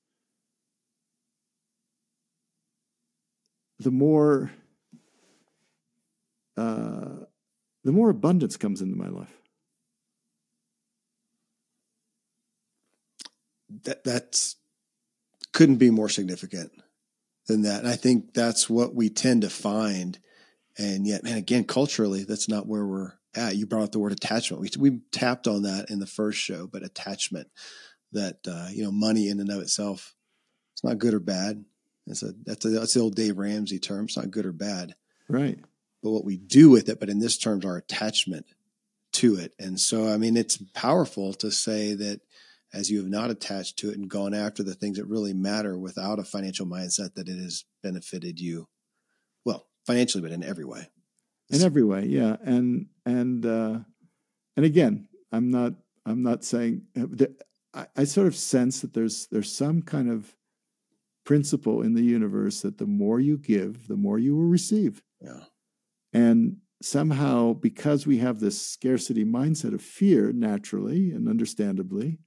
The more abundance comes into my life. That's couldn't be more significant than that. And I think that's what we tend to find. And yet, man, again, culturally, that's not where we're at. You brought up the word attachment. We tapped on that in the first show, but attachment, that, money in and of itself, it's not good or bad. That's the old Dave Ramsey term. It's not good or bad. Right. But what we do with it, but in this terms, our attachment to it. And so, I mean, it's powerful to say that as you have not attached to it and gone after the things that really matter without a financial mindset, that it has benefited you, well, financially, but in every way. In every way, yeah. And again, I'm not saying I sort of sense that there's some kind of principle in the universe that the more you give, the more you will receive. Yeah. And somehow, because we have this scarcity mindset of fear, naturally and understandably,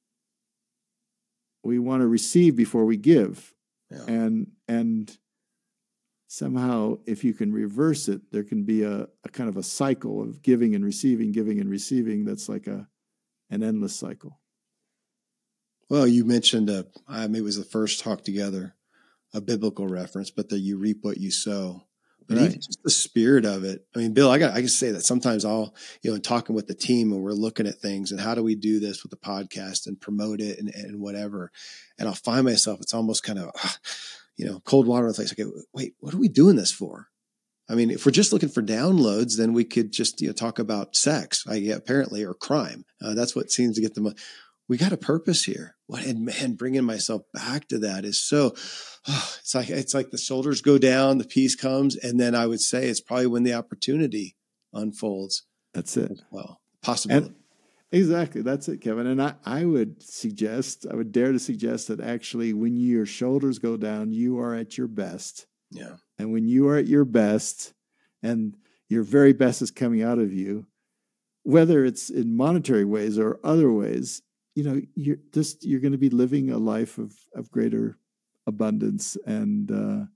we want to receive before we give. Yeah. And somehow, if you can reverse it, there can be a kind of a cycle of giving and receiving that's like an endless cycle. Well, you mentioned, maybe it was the first talk together, a biblical reference, but that you reap what you sow. But Right. even just the spirit of it. I mean, Bill, I can say that sometimes I'll, in talking with the team and we're looking at things and how do we do this with the podcast and promote it and whatever. And I'll find myself, it's almost kind of, cold water on the face. Okay, wait, what are we doing this for? I mean, if we're just looking for downloads, then we could just, talk about sex, apparently, or crime. That's what seems to get the most. We got a purpose here. And man, bringing myself back to that is so, it's like the shoulders go down, the peace comes. And then I would say it's probably when the opportunity unfolds. That's it. Well, possibility. Exactly. That's it, Kevin. And I would dare to suggest that actually when your shoulders go down, you are at your best. Yeah. And when you are at your best and your very best is coming out of you, whether it's in monetary ways or other ways, you're going to be living a life of greater abundance. And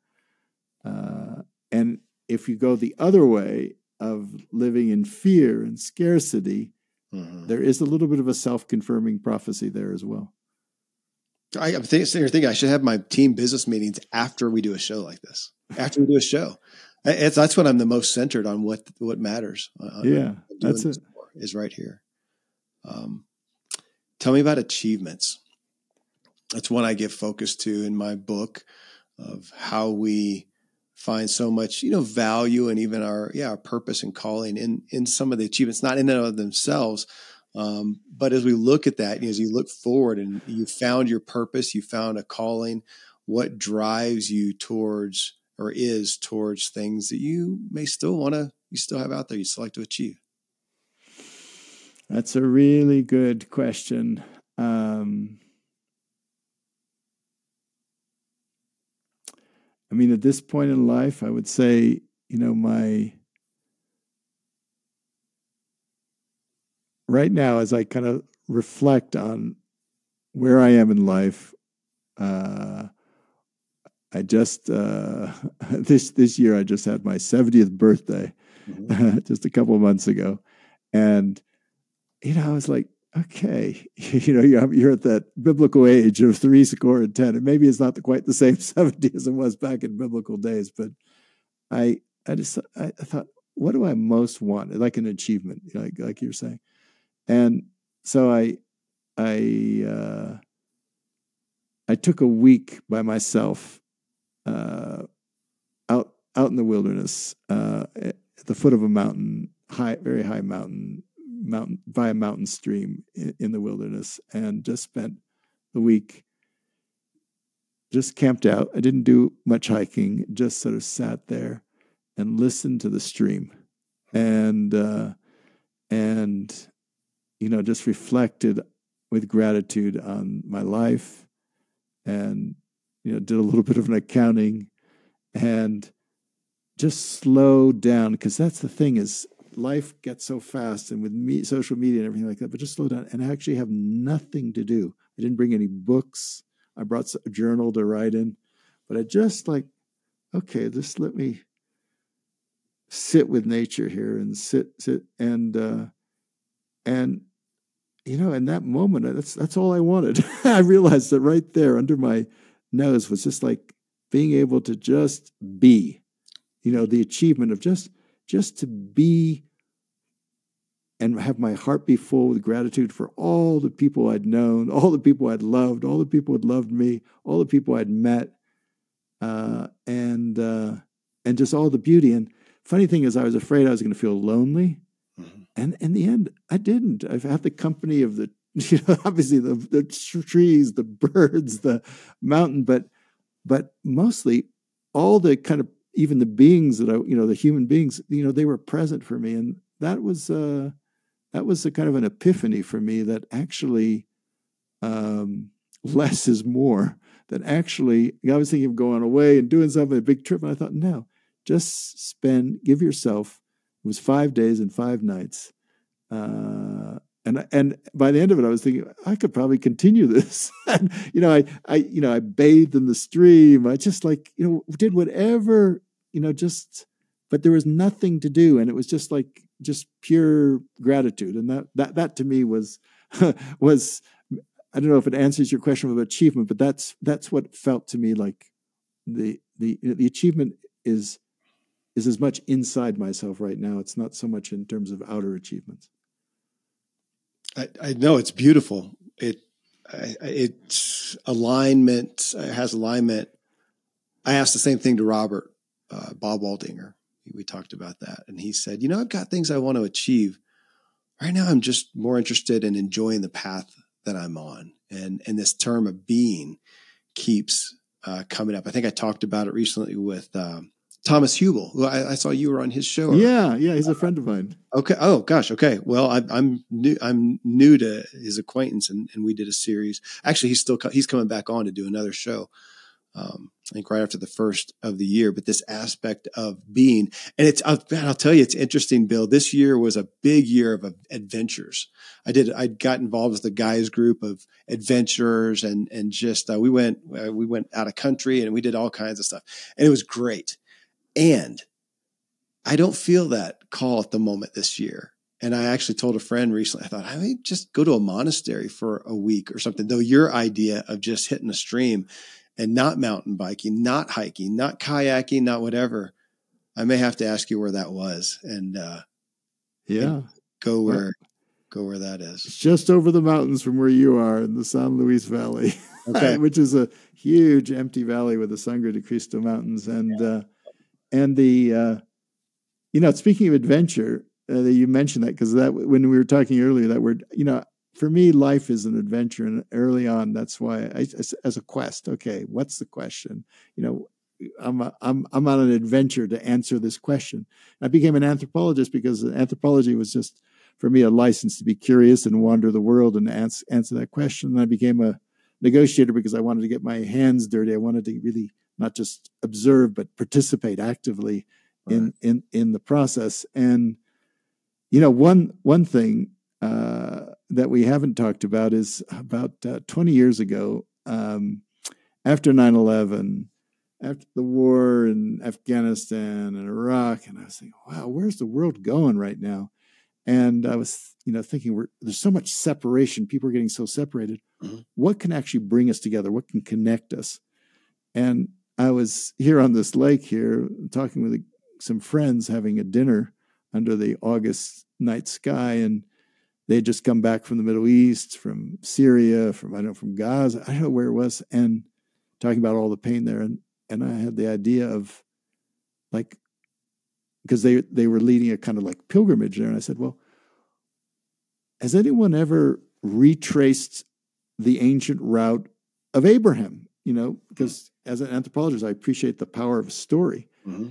if you go the other way of living in fear and scarcity, mm-hmm. there is a little bit of a self-confirming prophecy there as well. I'm thinking I should have my team business meetings after we do a show like this. After we do a show, that's when I'm the most centered on what matters. That's it. Is right here. Tell me about achievements. That's one I give focus to in my book of how we find so much, value and even our purpose and calling in some of the achievements, not in and of themselves. But as we look at that, as you look forward and you found your purpose, you found a calling, what drives you towards things that you may still have out there, you still like to achieve? That's a really good question. At this point in life, I would say, right now, as I kind of reflect on where I am in life, I just, this year, I just had my 70th birthday, Mm-hmm. just a couple of months ago. And, I was like, okay, you're at that biblical age of 70. And maybe it's not quite the same 70 as it was back in biblical days, but I thought, what do I most want? Like an achievement, like you're saying. And so I took a week by myself, out in the wilderness, at the foot of a mountain, very high mountain by a mountain stream in the wilderness, and just spent the week just camped out. I didn't do much hiking, just sort of sat there and listened to the stream, and just reflected with gratitude on my life and did a little bit of an accounting and just slow down, because that's the thing is life gets so fast, and with social media and everything like that, but just slow down and actually have nothing to do. I didn't bring any books. I brought a journal to write in, but I just okay, just let me sit with nature here and sit and in that moment, that's all I wanted. I realized that right there under my nose was just like being able to just be, the achievement of just to be and have my heart be full with gratitude for all the people I'd known, all the people I'd loved, all the people who had loved me, all the people I'd met, and just all the beauty. And funny thing is, I was afraid I was going to feel lonely. And in the end, I didn't. I've had the company of the, obviously the trees, the birds, the mountain, but mostly all the kind of, even the beings that the human beings, they were present for me. And that was a kind of an epiphany for me that actually less is more. That actually, I was thinking of going away and doing something, a big trip. And I thought, no, just give yourself. It was 5 days and 5 nights. And by the end of it, I was thinking, I could probably continue this. And, I bathed in the stream. I just did whatever, but there was nothing to do. And it was just pure gratitude. And that to me was, I don't know if it answers your question of achievement, but that's what felt to me like the achievement is as much inside myself right now. It's not so much in terms of outer achievements. I know it's beautiful. It's alignment. It has alignment. I asked the same thing to Robert, Bob Waldinger. We talked about that. And he said, I've got things I want to achieve. Right now, I'm just more interested in enjoying the path that I'm on. And this term of being keeps coming up. I think I talked about it recently with Thomas Hubel, who I saw you were on his show. Yeah, he's a friend of mine. Okay. Oh gosh. Okay. Well, I'm new to his acquaintance, and we did a series. Actually, he's coming back on to do another show. I think right after the first of the year. But this aspect of being, and I'll tell you, it's interesting, Bill. This year was a big year of adventures. I got involved with the guys group of adventurers, and just we went out of country, and we did all kinds of stuff, and it was great. And I don't feel that call at the moment this year. And I actually told a friend recently, I thought, I may just go to a monastery for a week or something. Though your idea of just hitting a stream and not mountain biking, not hiking, not kayaking, not whatever, I may have to ask you where that was and go where that is. It's just over the mountains from where you are in the San Luis Valley, okay. Which is a huge empty valley with the Sangre de Cristo Mountains. And speaking of adventure, you mentioned that because that when we were talking earlier, that word, for me, life is an adventure. And early on, that's why as a quest, okay, what's the question? I'm on an adventure to answer this question. I became an anthropologist because anthropology was just, for me, a license to be curious and wander the world and answer that question. And I became a negotiator because I wanted to get my hands dirty. I wanted to really not just observe, but participate actively in the process. And, one thing that we haven't talked about is about 20 years ago, after 9/11, after the war in Afghanistan and Iraq, and I was thinking, wow, where's the world going right now? And I was, thinking there's so much separation. People are getting so separated. Mm-hmm. What can actually bring us together? What can connect us? And I was here on this lake here talking with some friends having a dinner under the August night sky. And they had just come back from the Middle East, from Syria, from Gaza. I don't know where it was. And talking about all the pain there. And I had the idea of because they were leading a kind of like pilgrimage there. And I said, well, has anyone ever retraced the ancient route of Abraham? Because as an anthropologist, I appreciate the power of a story. Mm-hmm.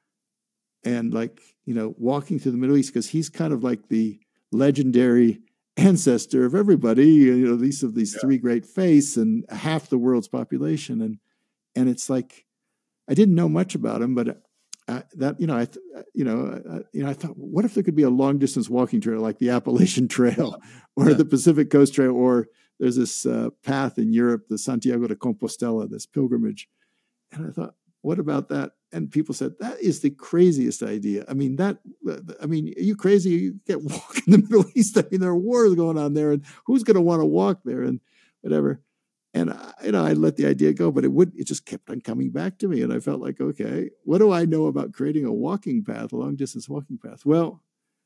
And walking through the Middle East, because he's kind of like the legendary ancestor of everybody, at least of these three great faiths and half the world's population. And it's like, I didn't know much about him, but I thought, what if there could be a long distance walking trail like the Appalachian Trail or the Pacific Coast Trail, or there's this path in Europe, the Santiago de Compostela, this pilgrimage. And I thought, what about that? And people said, that is the craziest idea. I mean, are you crazy? You can't walk in the Middle East. I mean, there are wars going on there, and who's going to want to walk there and whatever. And I let the idea go, but it just kept on coming back to me. And I felt like, okay, what do I know about creating a walking path, a long distance walking path? Well,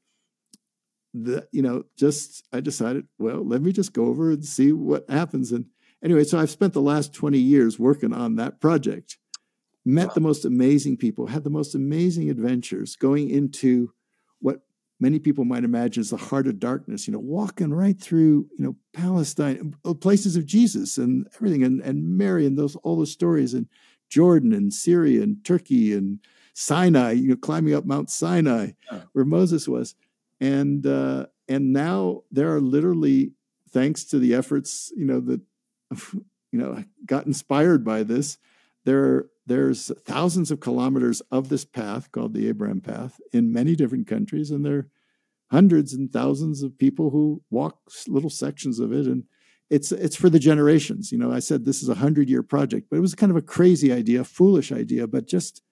I decided, well, let me just go over and see what happens. And anyway, so I've spent the last 20 years working on that project, met the most amazing people, had the most amazing adventures, going into what many people might imagine is the heart of darkness, walking right through, Palestine, places of Jesus and everything, and Mary and all those stories, and Jordan and Syria and Turkey and Sinai, climbing up Mount Sinai where Moses was. And now there are literally, thanks to the efforts, that, got inspired by this, there's thousands of kilometers of this path called the Abraham Path in many different countries. And there are hundreds and thousands of people who walk little sections of it. And it's for the generations. I said this is a 100-year project, but it was kind of a crazy idea, foolish idea, but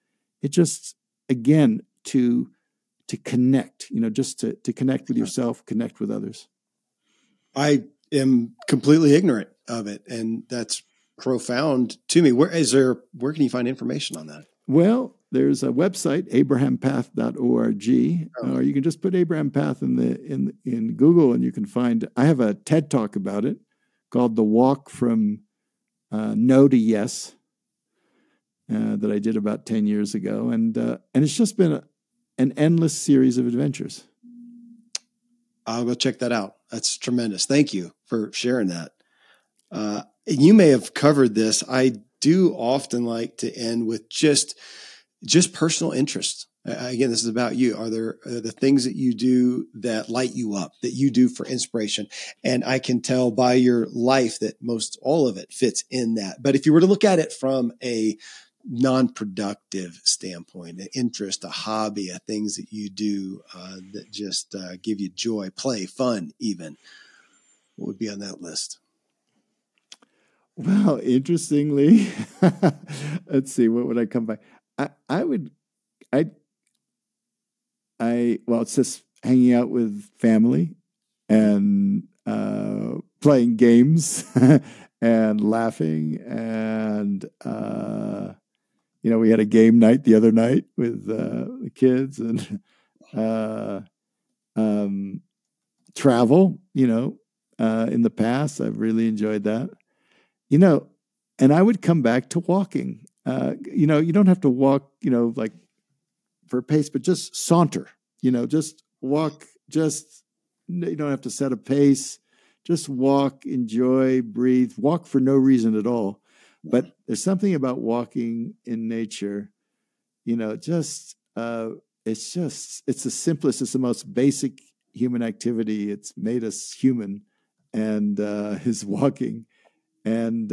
again, to connect, just to connect with yourself, connect with others. I am completely ignorant of it. And that's profound to me. Where can you find information on that? Well, there's a website, abrahampath.org, or you can just put Abraham Path in Google, and you can find. I have a TED Talk about it called "The Walk from No to Yes" that I did about 10 years ago, and it's just been an endless series of adventures. I'll go check that out. That's tremendous. Thank you for sharing that. You may have covered this. I do often like to end with just personal interest. Again, this is about you. Are there the things that you do that light you up, that you do for inspiration? And I can tell by your life that most all of it fits in that. But if you were to look at it from a non-productive standpoint, an interest, a hobby, things that you do that just give you joy, play, fun, even, what would be on that list? Well, interestingly, let's see, what would I come by? It's just hanging out with family and playing games and laughing. And, we had a game night the other night with the kids, and travel, in the past, I've really enjoyed that. And I would come back to walking. You don't have to walk, like for a pace, but just saunter, just walk, you don't have to set a pace, just walk, enjoy, breathe, walk for no reason at all. But there's something about walking in nature, it's the simplest, it's the most basic human activity. It's made us human, and is walking. And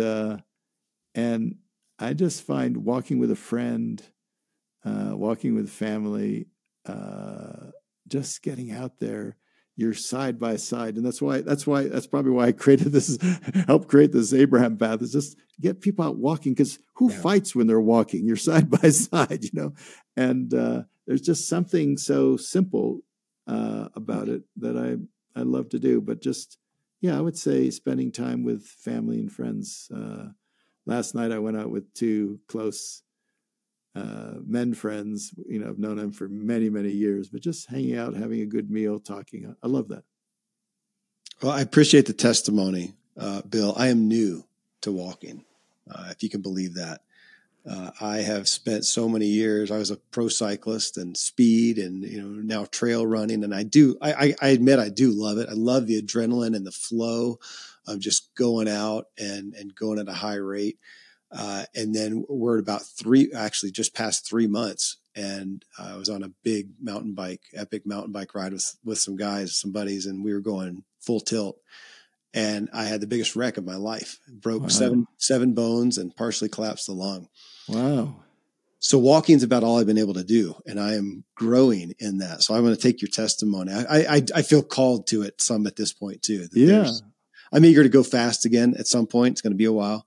I just find walking with a friend, walking with family, just getting out there, you're side by side. And that's probably why I helped create this Abraham Path, is just get people out walking, because who fights when they're walking? You're side by side, and there's just something so simple about it that I love to do. But I would say spending time with family and friends. Last night I went out with two close men friends. I've known them for many, many years, but just hanging out, having a good meal, talking. I love that. Well, I appreciate the testimony, Bill. I am new to walking, if you can believe that. I have spent so many years. I was a pro cyclist and speed, and now trail running. And I admit I do love it. I love the adrenaline and the flow of just going out and going at a high rate. And then we're at about just past 3 months, and I was on a big epic mountain bike ride with some guys, some buddies, and we were going full tilt. And I had the biggest wreck of my life. Broke seven bones and partially collapsed the lung. Wow. So walking is about all I've been able to do, and I am growing in that. So I want to take your testimony. I feel called to it some at this point too. Yeah. I'm eager to go fast again at some point. It's going to be a while.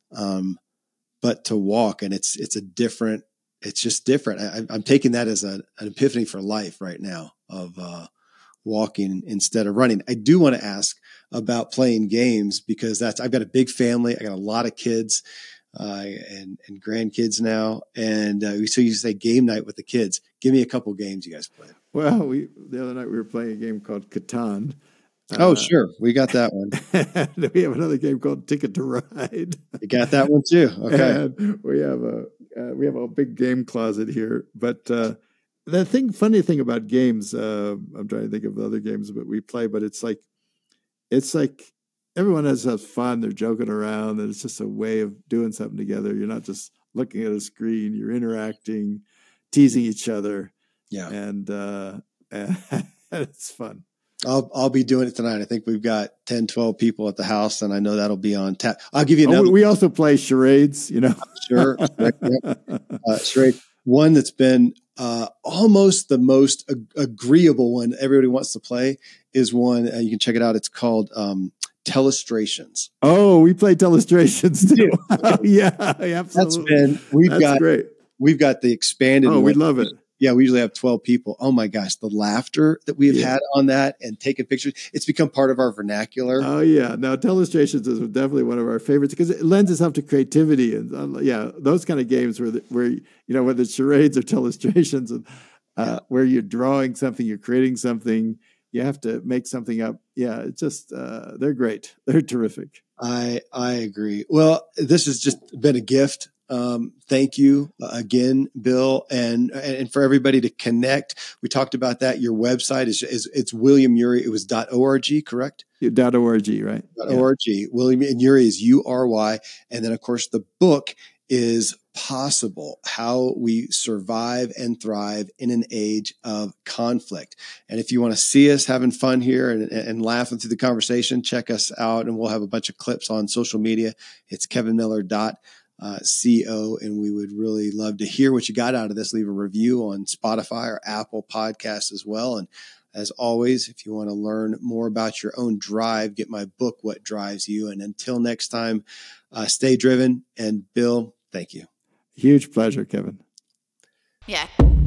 But to walk, and it's just different. I'm taking that as an epiphany for life right now of walking instead of running. I do want to ask about playing games, because I've got a big family. I got a lot of kids and grandkids now. And so you say game night with the kids. Give me a couple games you guys play. Well, the other night we were playing a game called Catan. Oh, sure. We got that one. And we have another game called Ticket to Ride. You got that one too. Okay. And we have a big game closet here. But funny thing about games, I'm trying to think of other games that we play, but it's like everyone has fun. They're joking around, and it's just a way of doing something together. You're not just looking at a screen. You're interacting, teasing each other. Yeah. And it's fun. I'll be doing it tonight. I think we've got 10, 12 people at the house, and I know that'll be on tap. I'll give you another. We also play charades, Sure. Charade. One that's been almost the most agreeable one everybody wants to play is one. You can check it out. It's called Telestrations. Oh, we play Telestrations too. Yeah, absolutely. That's great. We've got the expanded. Oh, we love it. Yeah, we usually have 12 people. Oh my gosh, the laughter that we've had on that and taking pictures, it's become part of our vernacular. Oh yeah. Now, Telestrations is definitely one of our favorites because it lends itself to creativity. And those kind of games where whether it's charades or Telestrations, and where you're drawing something, you're creating something, you have to make something up. Yeah, it's just, they're great. They're terrific. I agree. Well, this has just been a gift. Thank you again, Bill, and for everybody to connect. We talked about that. Your website it's William Ury. It was .org, correct? .org, right? .org. William and Ury is URY, and then of course the book is Possible: How We Survive and Thrive in an Age of Conflict. And if you want to see us having fun here and laughing through the conversation, check us out, and we'll have a bunch of clips on social media. It's kevinmiller.co, and we would really love to hear what you got out of this. Leave a review on Spotify or Apple Podcasts as well. And as always, if you want to learn more about your own drive, get my book, What Drives You. And until next time, stay driven. And Bill, thank you. Huge pleasure, Kevin. Yeah.